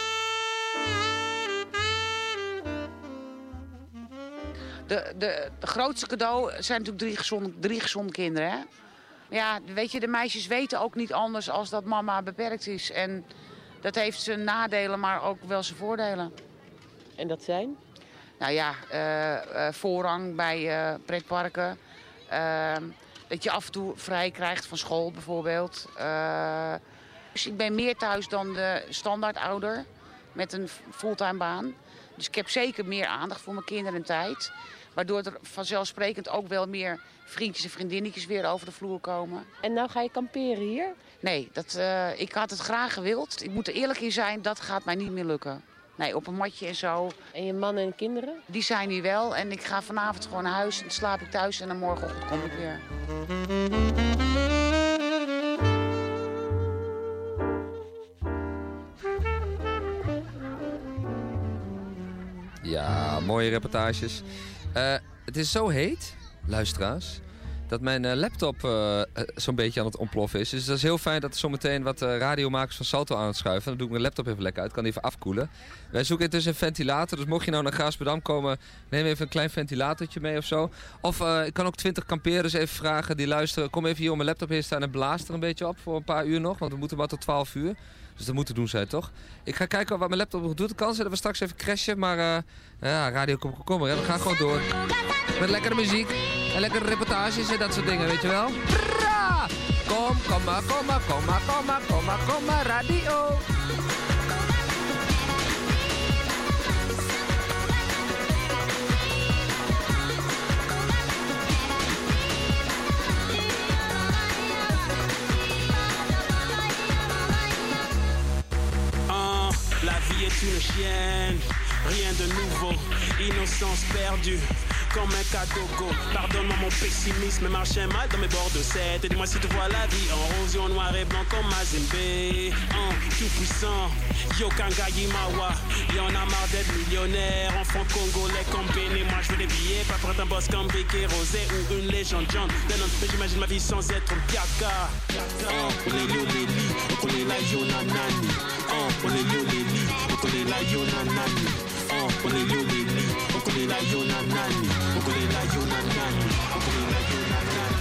S13: De grootste cadeau zijn natuurlijk drie gezonde kinderen. Hè? Ja, weet je, de meisjes weten ook niet anders als dat mama beperkt is. En dat heeft zijn nadelen, maar ook wel zijn voordelen.
S12: En dat zijn?
S13: Nou ja, voorrang bij pretparken. Dat je af en toe vrij krijgt van school bijvoorbeeld. Dus ik ben meer thuis dan de standaardouder met een fulltime baan. Dus ik heb zeker meer aandacht voor mijn kinderen en tijd. Waardoor er vanzelfsprekend ook wel meer vriendjes en vriendinnetjes weer over de vloer komen.
S12: En nou ga je kamperen hier?
S13: Nee, ik had het graag gewild. Ik moet er eerlijk in zijn, dat gaat mij niet meer lukken. Nee, op een matje en zo.
S12: En je man en kinderen?
S13: Die zijn hier wel. En ik ga vanavond gewoon naar huis. En dan slaap ik thuis en dan morgenochtend kom ik weer.
S1: Ja, mooie reportages. Het is zo heet, luisteraars, dat mijn laptop zo'n beetje aan het ontploffen is. Dus dat is heel fijn dat er zometeen wat radiomakers van Salto aan het schuiven. Dan doe ik mijn laptop even lekker uit, kan die even afkoelen. Wij zoeken intussen een ventilator, dus mocht je nou naar Gaasperdam komen, neem even een klein ventilatortje mee of zo. Of ik kan ook 20 kampeerders even vragen die luisteren. Kom even hier om mijn laptop heen staan en blaas er een beetje op voor een paar uur nog, want we moeten maar tot 12 uur. Dus dat moeten doen zij toch? Ik ga kijken wat mijn laptop doet. Het kan zijn dat we straks even crashen, maar radio komkommer. We gaan gewoon door. Met lekkere muziek en lekkere reportages en dat soort dingen, weet je wel? Kom maar, radio.
S14: La vie est une chienne, rien de nouveau, innocence perdue. Comme un cadeau, pardonne-moi mon pessimisme, marche mal dans mes bords de 7. Et dis-moi si tu vois la vie en rose et en noir et blanc comme Mazembe. Tout puissant, yo Kangayi Mawa. Y'en a marre d'être millionnaire, enfant congolais comme Béné. Moi je veux des billets, pas pour être un boss comme Béké Rosé ou une légende John Lennon. Mais j'imagine ma vie sans être un piaka. On est l'Oléli, on connaît la Yonanani. On est l'Oléli, on connaît la Yonanani. On est l'Oléli, on connaît la Yonanani. On connaît la Yonanani, on connaît la Yonanani.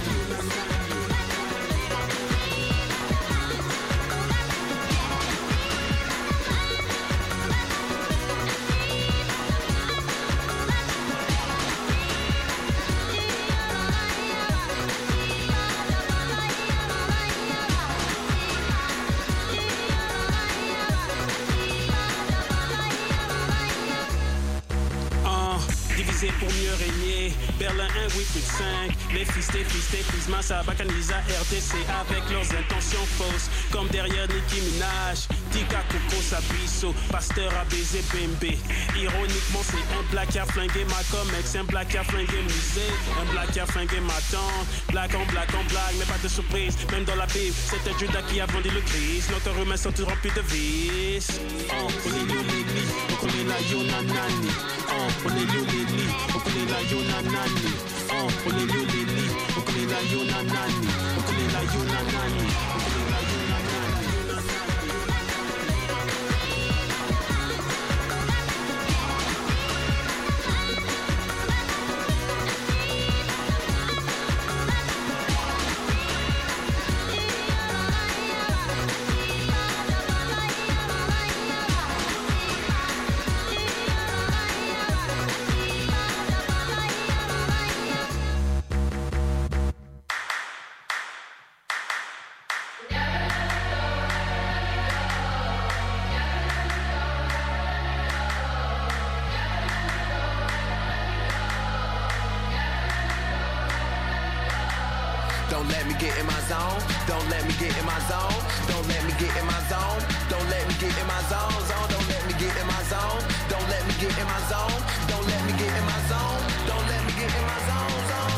S14: Divisé pour mieux régner, Berlin 1-8-8-5. Les fils des Prisma, Sabacanisa, RDC avec leurs intentions fausses. Comme derrière Nicki Minaj, Tika Coco Sabiso, Pasteur a baisé Bembe. Ironiquement c'est un black qui a flingué ma comex, un black qui a flingué musée, un black qui a flingué ma tante. Black en black, mais pas de surprise, même dans la Bible, c'était Judas qui a vendu le Christ. Nos cœurs humains sont tous remplis de vices. On est l'Oléli, on connaît la Yonanani. On est l'Oléli, on connaît la Yonanani. On est l'Oléli, on connaît la Yonanani. On connaît la Yonanani, on connaît la Yonanani.
S15: Don't let me get in my zone. Don't let me get in my zone. Don't let me get in my zone. Don't let me get in my zone. Don't let me get in my zone. Don't let me get in my zone. Don't let me get in my zone. Don't let me get in my zone.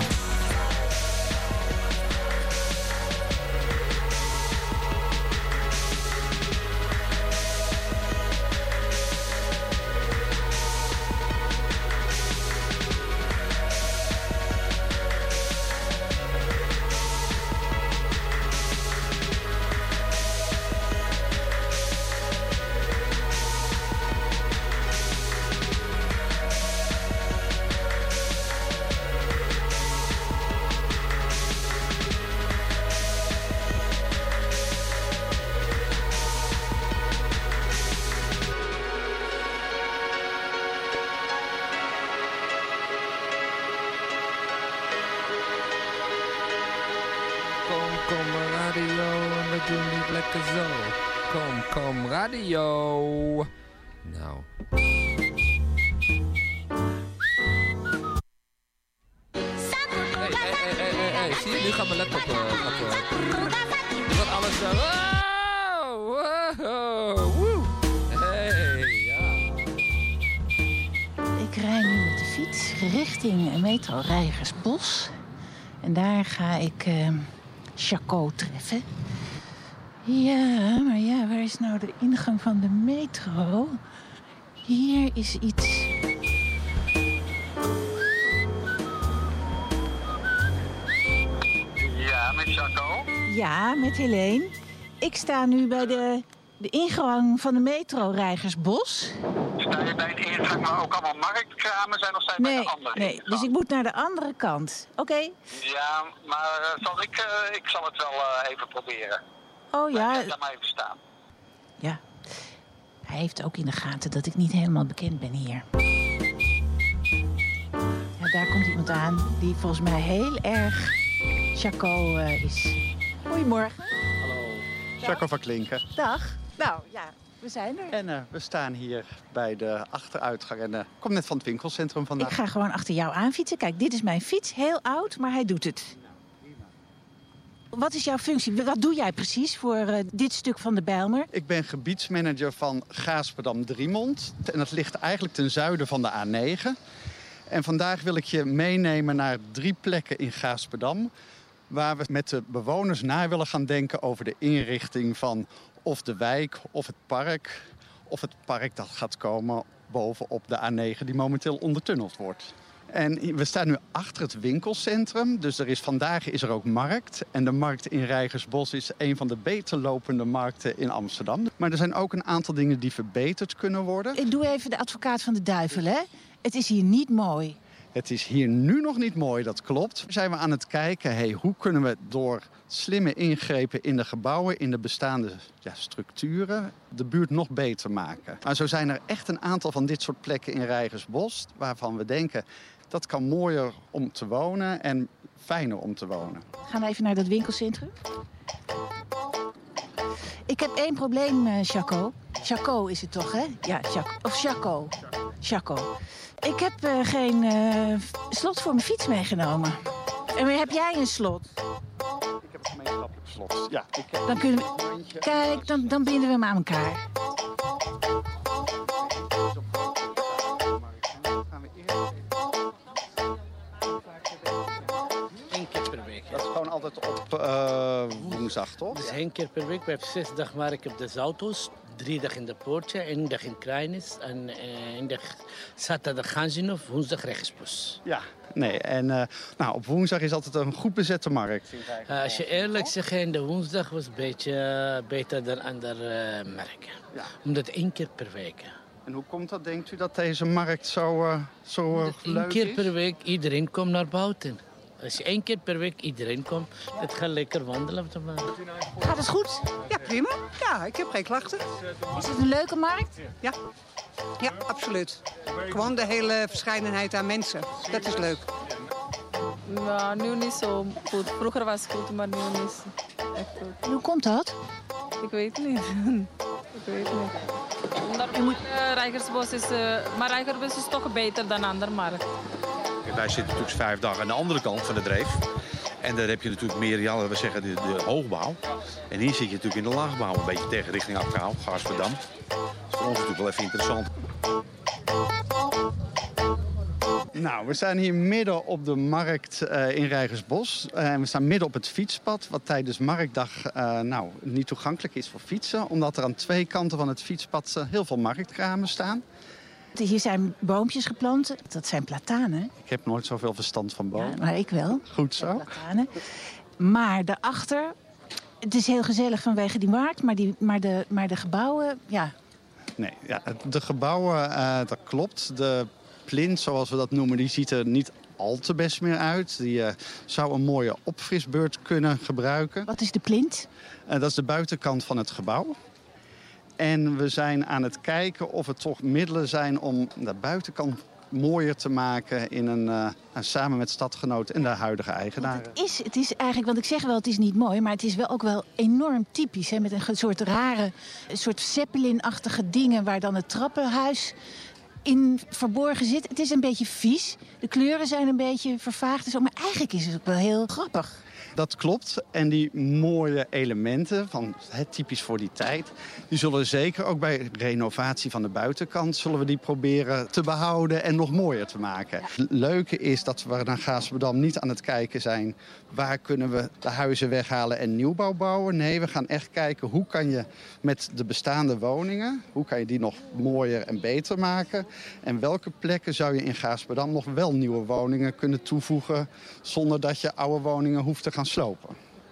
S1: Kom radio en we doen niet lekker zo. Kom radio. Nou. Hey, zie je, nu gaat mijn laptop gaat alles zo. Wow, woe. Hey, ja.
S16: Ik rij nu met de fiets richting metro Rijgersbos. En daar ga ik Chaco treffen. Ja, maar ja, waar is nou de ingang van de metro? Hier is iets.
S17: Ja, met Chaco?
S16: Ja, met Helene. Ik sta nu bij de ingang van de metro Rijgersbos.
S17: Sta je bij de ingang waar ook allemaal marktkramen zijn of sta je bij de andere
S16: Nee,
S17: ingang?
S16: dus ik moet naar de andere kant. Oké.
S17: Ja, maar ik zal het wel even proberen.
S16: Oh ja.
S17: Laat maar even staan.
S16: Ja. Hij heeft ook in de gaten dat ik niet helemaal bekend ben hier. Ja, daar komt iemand aan die volgens mij heel erg Chaco is. Goedemorgen.
S18: Hallo. Chaco van Klinken.
S16: Dag. Nou ja, we zijn er.
S18: En we staan hier bij de achteruitgang en kom net van het winkelcentrum vandaag.
S16: Ik ga gewoon achter jou aan fietsen. Kijk, dit is mijn fiets. Heel oud, maar hij doet het. Wat is jouw functie? Wat doe jij precies voor dit stuk van de Bijlmer?
S18: Ik ben gebiedsmanager van Gaasperdam-Driemond. En dat ligt eigenlijk ten zuiden van de A9. En vandaag wil ik je meenemen naar 3 plekken in Gaasperdam, waar we met de bewoners na willen gaan denken over de inrichting van of de wijk of het park. Of het park dat gaat komen bovenop de A9 die momenteel ondertunneld wordt. En we staan nu achter het winkelcentrum, dus vandaag is er ook markt. En de markt in Rijgersbos is een van de beter lopende markten in Amsterdam. Maar er zijn ook een aantal dingen die verbeterd kunnen worden.
S16: Ik doe even de advocaat van de duivel, hè? Het is hier niet mooi.
S18: Het is hier nu nog niet mooi, dat klopt. Zijn we aan het kijken, hoe kunnen we door slimme ingrepen in de gebouwen, in de bestaande structuren, de buurt nog beter maken. Maar zo zijn er echt een aantal van dit soort plekken in Rijgersbos, waarvan we denken, dat kan mooier om te wonen en fijner om te wonen.
S16: We gaan even naar dat winkelcentrum. Ik heb 1 probleem, Chaco. Chaco is het toch, hè? Ja, Chaco. Of Chaco. Chaco. Ik heb geen slot voor mijn fiets meegenomen. En heb jij een slot?
S18: Ik heb een gemeenschappelijk slot. Ja,
S16: dan kunnen we... Kijk, dan binden we hem aan elkaar.
S19: Eén keer per week.
S18: Dat is gewoon altijd op woensdag, toch?
S19: Dus 1 keer per week. We hebben 6 dagen markt op de Zouthoos. 3 dagen in de Poortje, 1 dag in Krijnis en 1 dag zaterdag Ganzinov, woensdag Rijgersbos.
S18: Ja, nee. En op woensdag is altijd een goed bezette markt.
S19: Als je eerlijk zegt, de woensdag was een beetje beter dan andere merken.
S18: Ja.
S19: Omdat 1 keer per week.
S18: En hoe komt dat, denkt u, dat deze markt zo leuk is?
S19: 1 keer per week, iedereen komt naar buiten. Als je 1 keer per week iedereen komt, het gaat lekker wandelen op de markt.
S16: Gaat het goed?
S20: Ja, prima. Ja, ik heb geen klachten.
S16: Is het een leuke markt?
S20: Ja, absoluut. Gewoon de hele verscheidenheid aan mensen. Dat is leuk.
S21: Nou, nu niet zo goed. Vroeger was het goed, maar nu niet echt goed.
S16: Hoe komt dat?
S21: Ik weet het niet. Rijgersbos is, maar Rijgersbos is toch beter dan andere markt.
S22: Wij zitten natuurlijk 5 dagen aan de andere kant van de dreef. En daar heb je natuurlijk meer, we zeggen de hoogbouw. En hier zit je natuurlijk in de laagbouw, een beetje tegen richting Afkaal, Gaasperdam. Dat is voor ons natuurlijk wel even interessant.
S18: Nou, we staan hier midden op de markt in Rijgersbos. We staan midden op het fietspad, wat tijdens marktdag niet toegankelijk is voor fietsen. Omdat er aan 2 kanten van het fietspad heel veel marktkramen staan.
S16: Hier zijn boompjes geplant. Dat zijn platanen.
S18: Ik heb nooit zoveel verstand van bomen.
S16: Ja, maar ik wel.
S18: Goed zo.
S16: Platanen. Maar daarachter, het is heel gezellig vanwege die markt, maar de gebouwen, ja.
S18: Nee, ja, de gebouwen, dat klopt. De plint, zoals we dat noemen, die ziet er niet al te best meer uit. Die zou een mooie opfrisbeurt kunnen gebruiken.
S16: Wat is de plint?
S18: Dat is de buitenkant van het gebouw. En we zijn aan het kijken of er toch middelen zijn om de buitenkant mooier te maken samen met stadgenoten en de huidige eigenaren.
S16: Het is eigenlijk, want ik zeg wel het is niet mooi, maar het is wel ook wel enorm typisch. Hè, met een soort rare, Zeppelin-achtige dingen waar dan het trappenhuis in verborgen zit. Het is een beetje vies. De kleuren zijn een beetje vervaagd en zo, maar eigenlijk is het ook wel heel grappig.
S18: Dat klopt. En die mooie elementen, typisch voor die tijd, die zullen zeker ook bij renovatie van de buitenkant zullen we die proberen te behouden en nog mooier te maken. Het leuke is dat we naar Gaasperdam niet aan het kijken zijn waar kunnen we de huizen weghalen en nieuwbouw bouwen. Nee, we gaan echt kijken hoe kan je met de bestaande woningen, hoe kan je die nog mooier en beter maken. En welke plekken zou je in Gaasperdam nog wel nieuwe woningen kunnen toevoegen zonder dat je oude woningen hoeft te gaan slopen.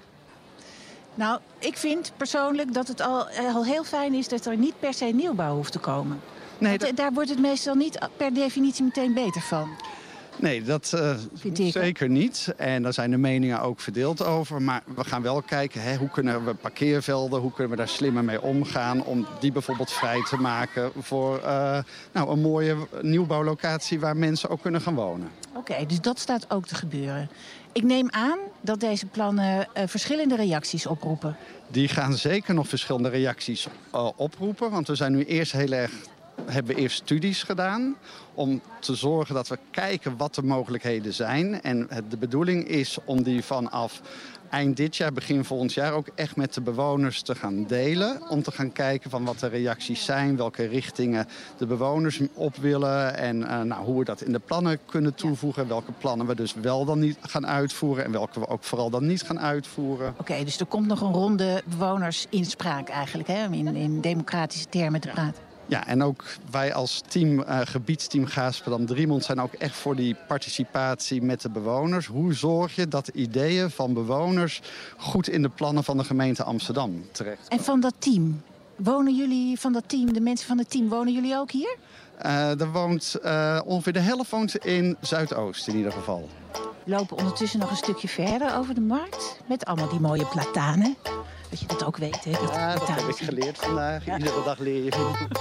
S16: Nou, ik vind persoonlijk dat het al heel fijn is dat er niet per se nieuwbouw hoeft te komen. Nee, daar wordt het meestal niet per definitie meteen beter van.
S18: Nee, dat zeker niet. En daar zijn de meningen ook verdeeld over. Maar we gaan wel kijken, hoe kunnen we parkeervelden, hoe kunnen we daar slimmer mee omgaan om die bijvoorbeeld vrij te maken voor een mooie nieuwbouwlocatie waar mensen ook kunnen gaan wonen.
S16: Oké, dus dat staat ook te gebeuren. Ik neem aan dat deze plannen verschillende reacties oproepen.
S18: Die gaan zeker nog verschillende reacties oproepen. Want we zijn nu eerst heel erg hebben we eerst studies gedaan om te zorgen dat we kijken wat de mogelijkheden zijn. En de bedoeling is om die vanaf eind dit jaar, begin volgend jaar ook echt met de bewoners te gaan delen. Om te gaan kijken van wat de reacties zijn, welke richtingen de bewoners op willen. En hoe we dat in de plannen kunnen toevoegen. Welke plannen we dus wel dan niet gaan uitvoeren en welke we ook vooral dan niet gaan uitvoeren.
S16: Oké, dus er komt nog een ronde bewonersinspraak eigenlijk, hè? In democratische termen te praten.
S18: Ja, en ook wij als team, gebiedsteam Gaasperdam-Driemond zijn ook echt voor die participatie met de bewoners. Hoe zorg je dat de ideeën van bewoners goed in de plannen van de gemeente Amsterdam terecht?
S16: En van dat team, wonen jullie van dat team, de mensen van het team, wonen jullie ook hier?
S18: Er woont ongeveer de helft woont in Zuidoost in ieder geval.
S16: We lopen ondertussen nog een stukje verder over de markt met allemaal die mooie platanen. Dat je dat ook weet, hè?
S18: Dat heb ik geleerd vandaag. Ja. Iedere dag leer je.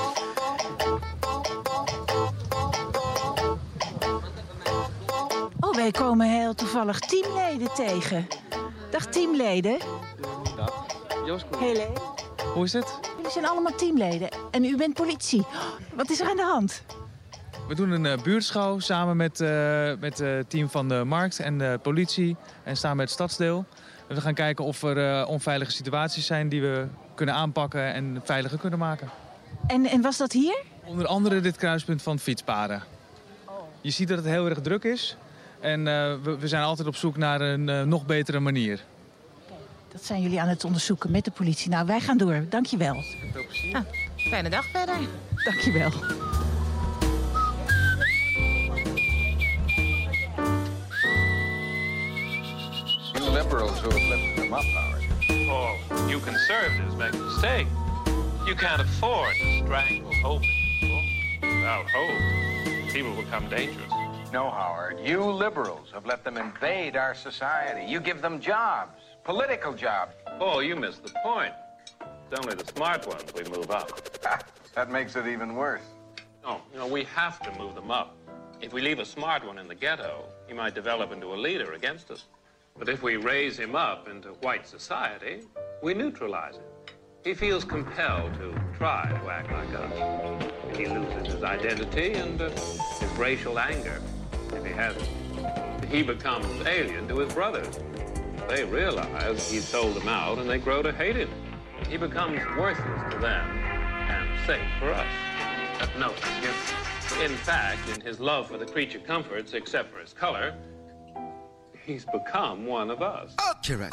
S16: Oh, wij komen heel toevallig teamleden tegen. Dag teamleden.
S2: Dag. Joost.
S16: Hele.
S2: Hoe is het?
S16: Jullie zijn allemaal teamleden. En u bent politie. Wat is er aan de hand?
S2: We doen een buurtschouw samen met het team van de markt en de politie. En samen met het stadsdeel. We gaan kijken of er onveilige situaties zijn die we kunnen aanpakken en veiliger kunnen maken.
S16: En was dat hier?
S2: Onder andere dit kruispunt van fietspaden. Je ziet dat het heel erg druk is. En we zijn altijd op zoek naar een nog betere manier.
S16: Dat zijn jullie aan het onderzoeken met de politie. Nou, wij gaan door. Dank je wel.
S2: Veel plezier.
S16: Fijne dag verder. Dank je wel.
S8: Liberals who have lifted them up, Howard.
S23: Oh, you conservatives make a mistake. You can't afford to strangle hope in people. Without hope, people become dangerous.
S8: No, Howard. You liberals have let them invade our society. You give them jobs, political jobs.
S23: Oh, you missed the point. It's only the smart ones we move up.
S8: That makes it even worse.
S23: No, we have to move them up. If we leave a smart one in the ghetto, he might develop into a leader against us. But if we raise him up into white society, we neutralize him. He feels compelled to try to act like us. He loses his identity and his racial anger, if he has it. He becomes alien to his brothers. They realize he's sold them out and they grow to hate him. He becomes worthless to them and safe for us. No, in fact, in his love for the creature comforts, except for his color, he's become one of us.
S15: Accurate.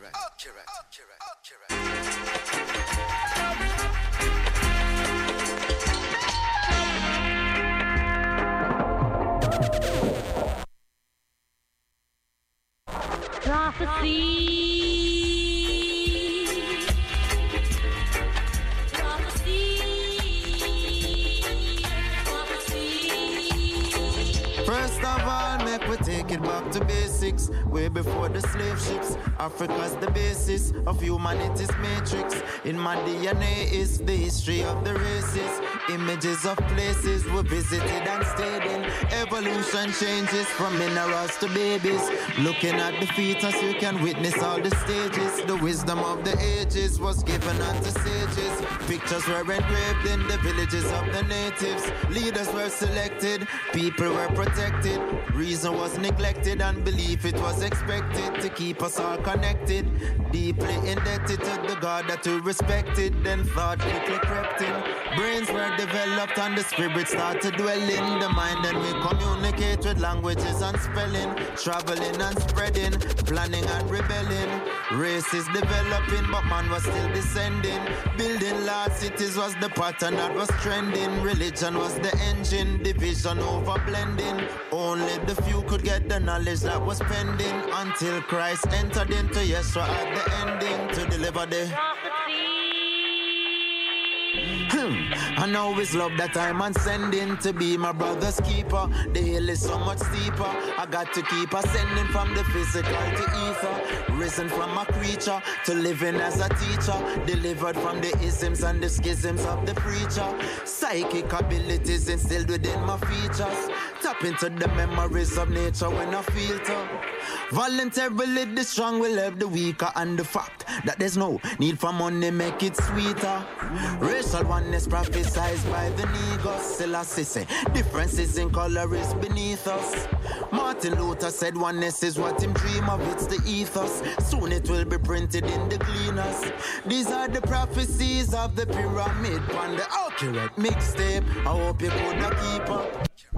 S15: First of all, make we take it back to basics. Way before the slave ships, Africa's the basis of humanity's matrix. In my DNA is the history of the races. Images of places we visited and stayed in. Evolution changes from minerals to babies. Looking at the fetus, you can witness all the stages. The wisdom of the ages was given unto sages. Pictures were engraved in the villages of the natives. Leaders were selected, people were protected. Reason was neglected and belief it was expected to keep us all connected. Deeply indebted to the God that we respected. Then thought quickly crept in. Brains were developed and the spirit started dwelling. The mind and we communicate with languages and spelling. Traveling and spreading, planning and rebelling. Races developing but man was still descending. Building large cities was the pattern that was trending. Religion was the engine, division over blending. Only the few could get the knowledge that was pending. Until Christ entered into Yeshua at the ending to deliver the I know it's love that I'm sending to be my brother's keeper. The hill is so much steeper. I got to keep ascending from the physical to ether. Risen from a creature to living as a teacher. Delivered from the isms and the schisms of the preacher. Psychic abilities instilled within my features. Tap into the memories of nature when I feel tough. Voluntarily the strong will help the weaker. And the fact that there's no need for money make it sweeter. Racial one oneness prophesied by the Negus. Selassie say, differences in color is beneath us. Martin Luther said oneness is what him dream of, it's the ethos. Soon it will be printed in the cleaners. These are the prophecies of the pyramid on the accurate mixtape. I hope you could keep up.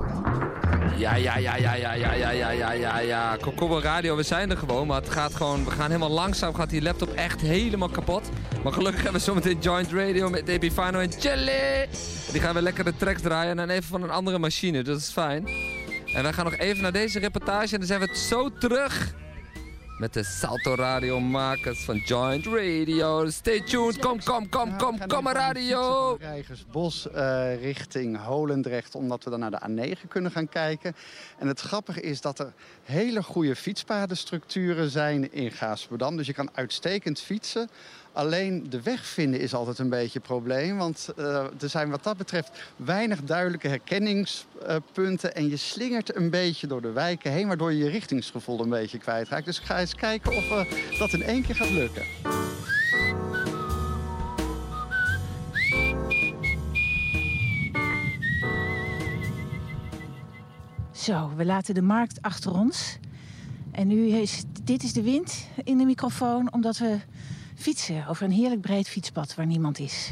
S1: Ja. Komkommer Radio, we zijn er gewoon, maar het gaat gewoon, we gaan helemaal langzaam, gaat die laptop echt helemaal kapot. Maar gelukkig hebben we zometeen Joint Radio met AB Fino en Chili. Die gaan we lekker de tracks draaien en dan even van een andere machine, dat is fijn. En wij gaan nog even naar deze reportage en dan zijn we zo terug met de Salto Radio makers van Joint Radio. Stay tuned, kom radio!
S18: Rijgersbos richting Holendrecht, omdat we dan naar de A9 kunnen gaan kijken. En het grappige is dat er hele goede fietspadenstructuren zijn in Gaasperdam. Dus je kan uitstekend fietsen. Alleen de weg vinden is altijd een beetje een probleem. Want er zijn wat dat betreft weinig duidelijke herkenningspunten. En je slingert een beetje door de wijken heen, waardoor je je richtingsgevoel een beetje kwijtraakt. Dus ik ga eens kijken of dat in één keer gaat lukken.
S16: Zo, we laten de markt achter ons. En nu is dit de wind in de microfoon, omdat we fietsen over een heerlijk breed fietspad waar niemand is.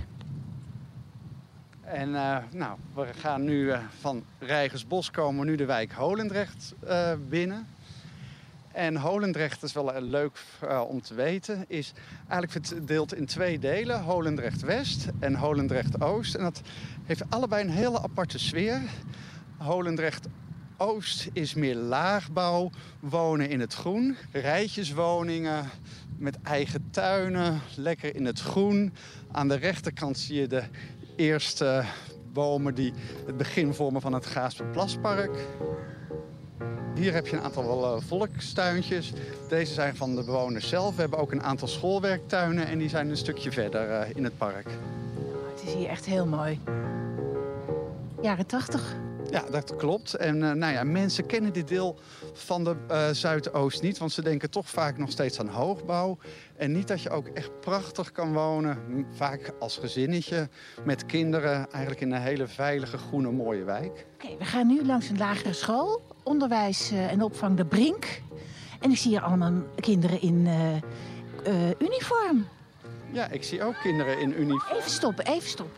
S18: En we gaan nu van Rijgersbos komen nu de wijk Holendrecht binnen. En Holendrecht is wel leuk om te weten, is eigenlijk verdeeld in 2 delen. Holendrecht West en Holendrecht Oost. En dat heeft allebei een hele aparte sfeer. Holendrecht Oost is meer laagbouw, wonen in het groen. Rijtjeswoningen met eigen tuinen, lekker in het groen. Aan de rechterkant zie je de eerste bomen die het begin vormen van het Gaasperplaspark. Hier heb je een aantal volkstuintjes. Deze zijn van de bewoners zelf. We hebben ook een aantal schoolwerktuinen en die zijn een stukje verder in het park.
S16: Het is hier echt heel mooi. Jaren 80.
S18: Ja, dat klopt. En mensen kennen dit deel van de Zuidoost niet, want ze denken toch vaak nog steeds aan hoogbouw. En niet dat je ook echt prachtig kan wonen, vaak als gezinnetje, met kinderen, eigenlijk in een hele veilige, groene, mooie wijk.
S16: Oké, we gaan nu langs een lagere school, onderwijs en opvang De Brink. En ik zie hier allemaal kinderen in uniform.
S18: Ja, ik zie ook kinderen in uniform.
S16: Even stoppen.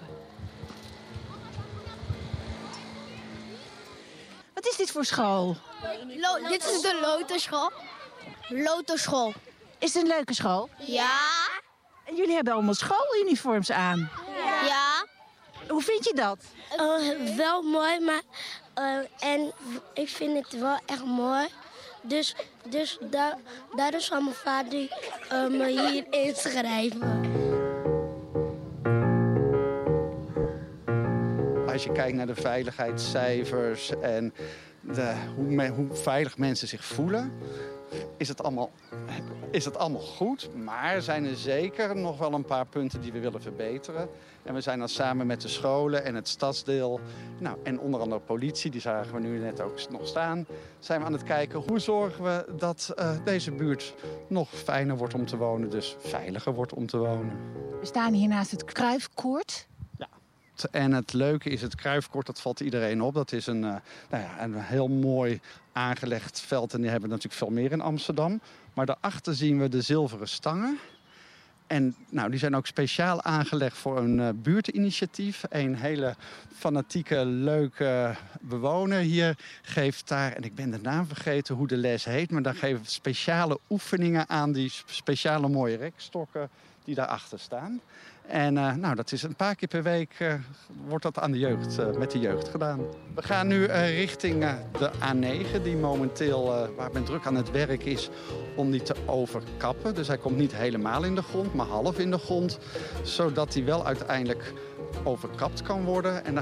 S16: Wat is dit voor school?
S4: Dit is de Loterschool. Loterschool.
S16: Is het een leuke school?
S4: Ja.
S16: En jullie hebben allemaal schooluniforms aan.
S4: Ja.
S16: Hoe vind je dat?
S4: Wel mooi, maar en ik vind het wel echt mooi. Dus daardoor zal mijn vader me hier inschrijven.
S18: Als je kijkt naar de veiligheidscijfers en hoe veilig mensen zich voelen, is het allemaal goed. Maar zijn er zeker nog wel een paar punten die we willen verbeteren. En we zijn dan samen met de scholen en het stadsdeel, en onder andere politie, die zagen we nu net ook nog staan, zijn we aan het kijken hoe zorgen we dat deze buurt nog fijner wordt om te wonen, dus veiliger wordt om te wonen.
S16: We staan hier naast het Kruifkoord.
S18: En het leuke is, het Kruifkoord, dat valt iedereen op. Dat is een heel mooi aangelegd veld. En die hebben we natuurlijk veel meer in Amsterdam. Maar daarachter zien we de zilveren stangen. En die zijn ook speciaal aangelegd voor een buurtinitiatief. Een hele fanatieke, leuke bewoner hier geeft daar, en ik ben de naam vergeten hoe de les heet, maar daar geven we speciale oefeningen aan die speciale mooie rekstokken die daarachter staan. En dat is een paar keer per week wordt dat aan de jeugd, met de jeugd gedaan. We gaan nu richting de A9, die momenteel waar men druk aan het werk is om die te overkappen. Dus hij komt niet helemaal in de grond, maar half in de grond. Zodat hij wel uiteindelijk overkapt kan worden. En dan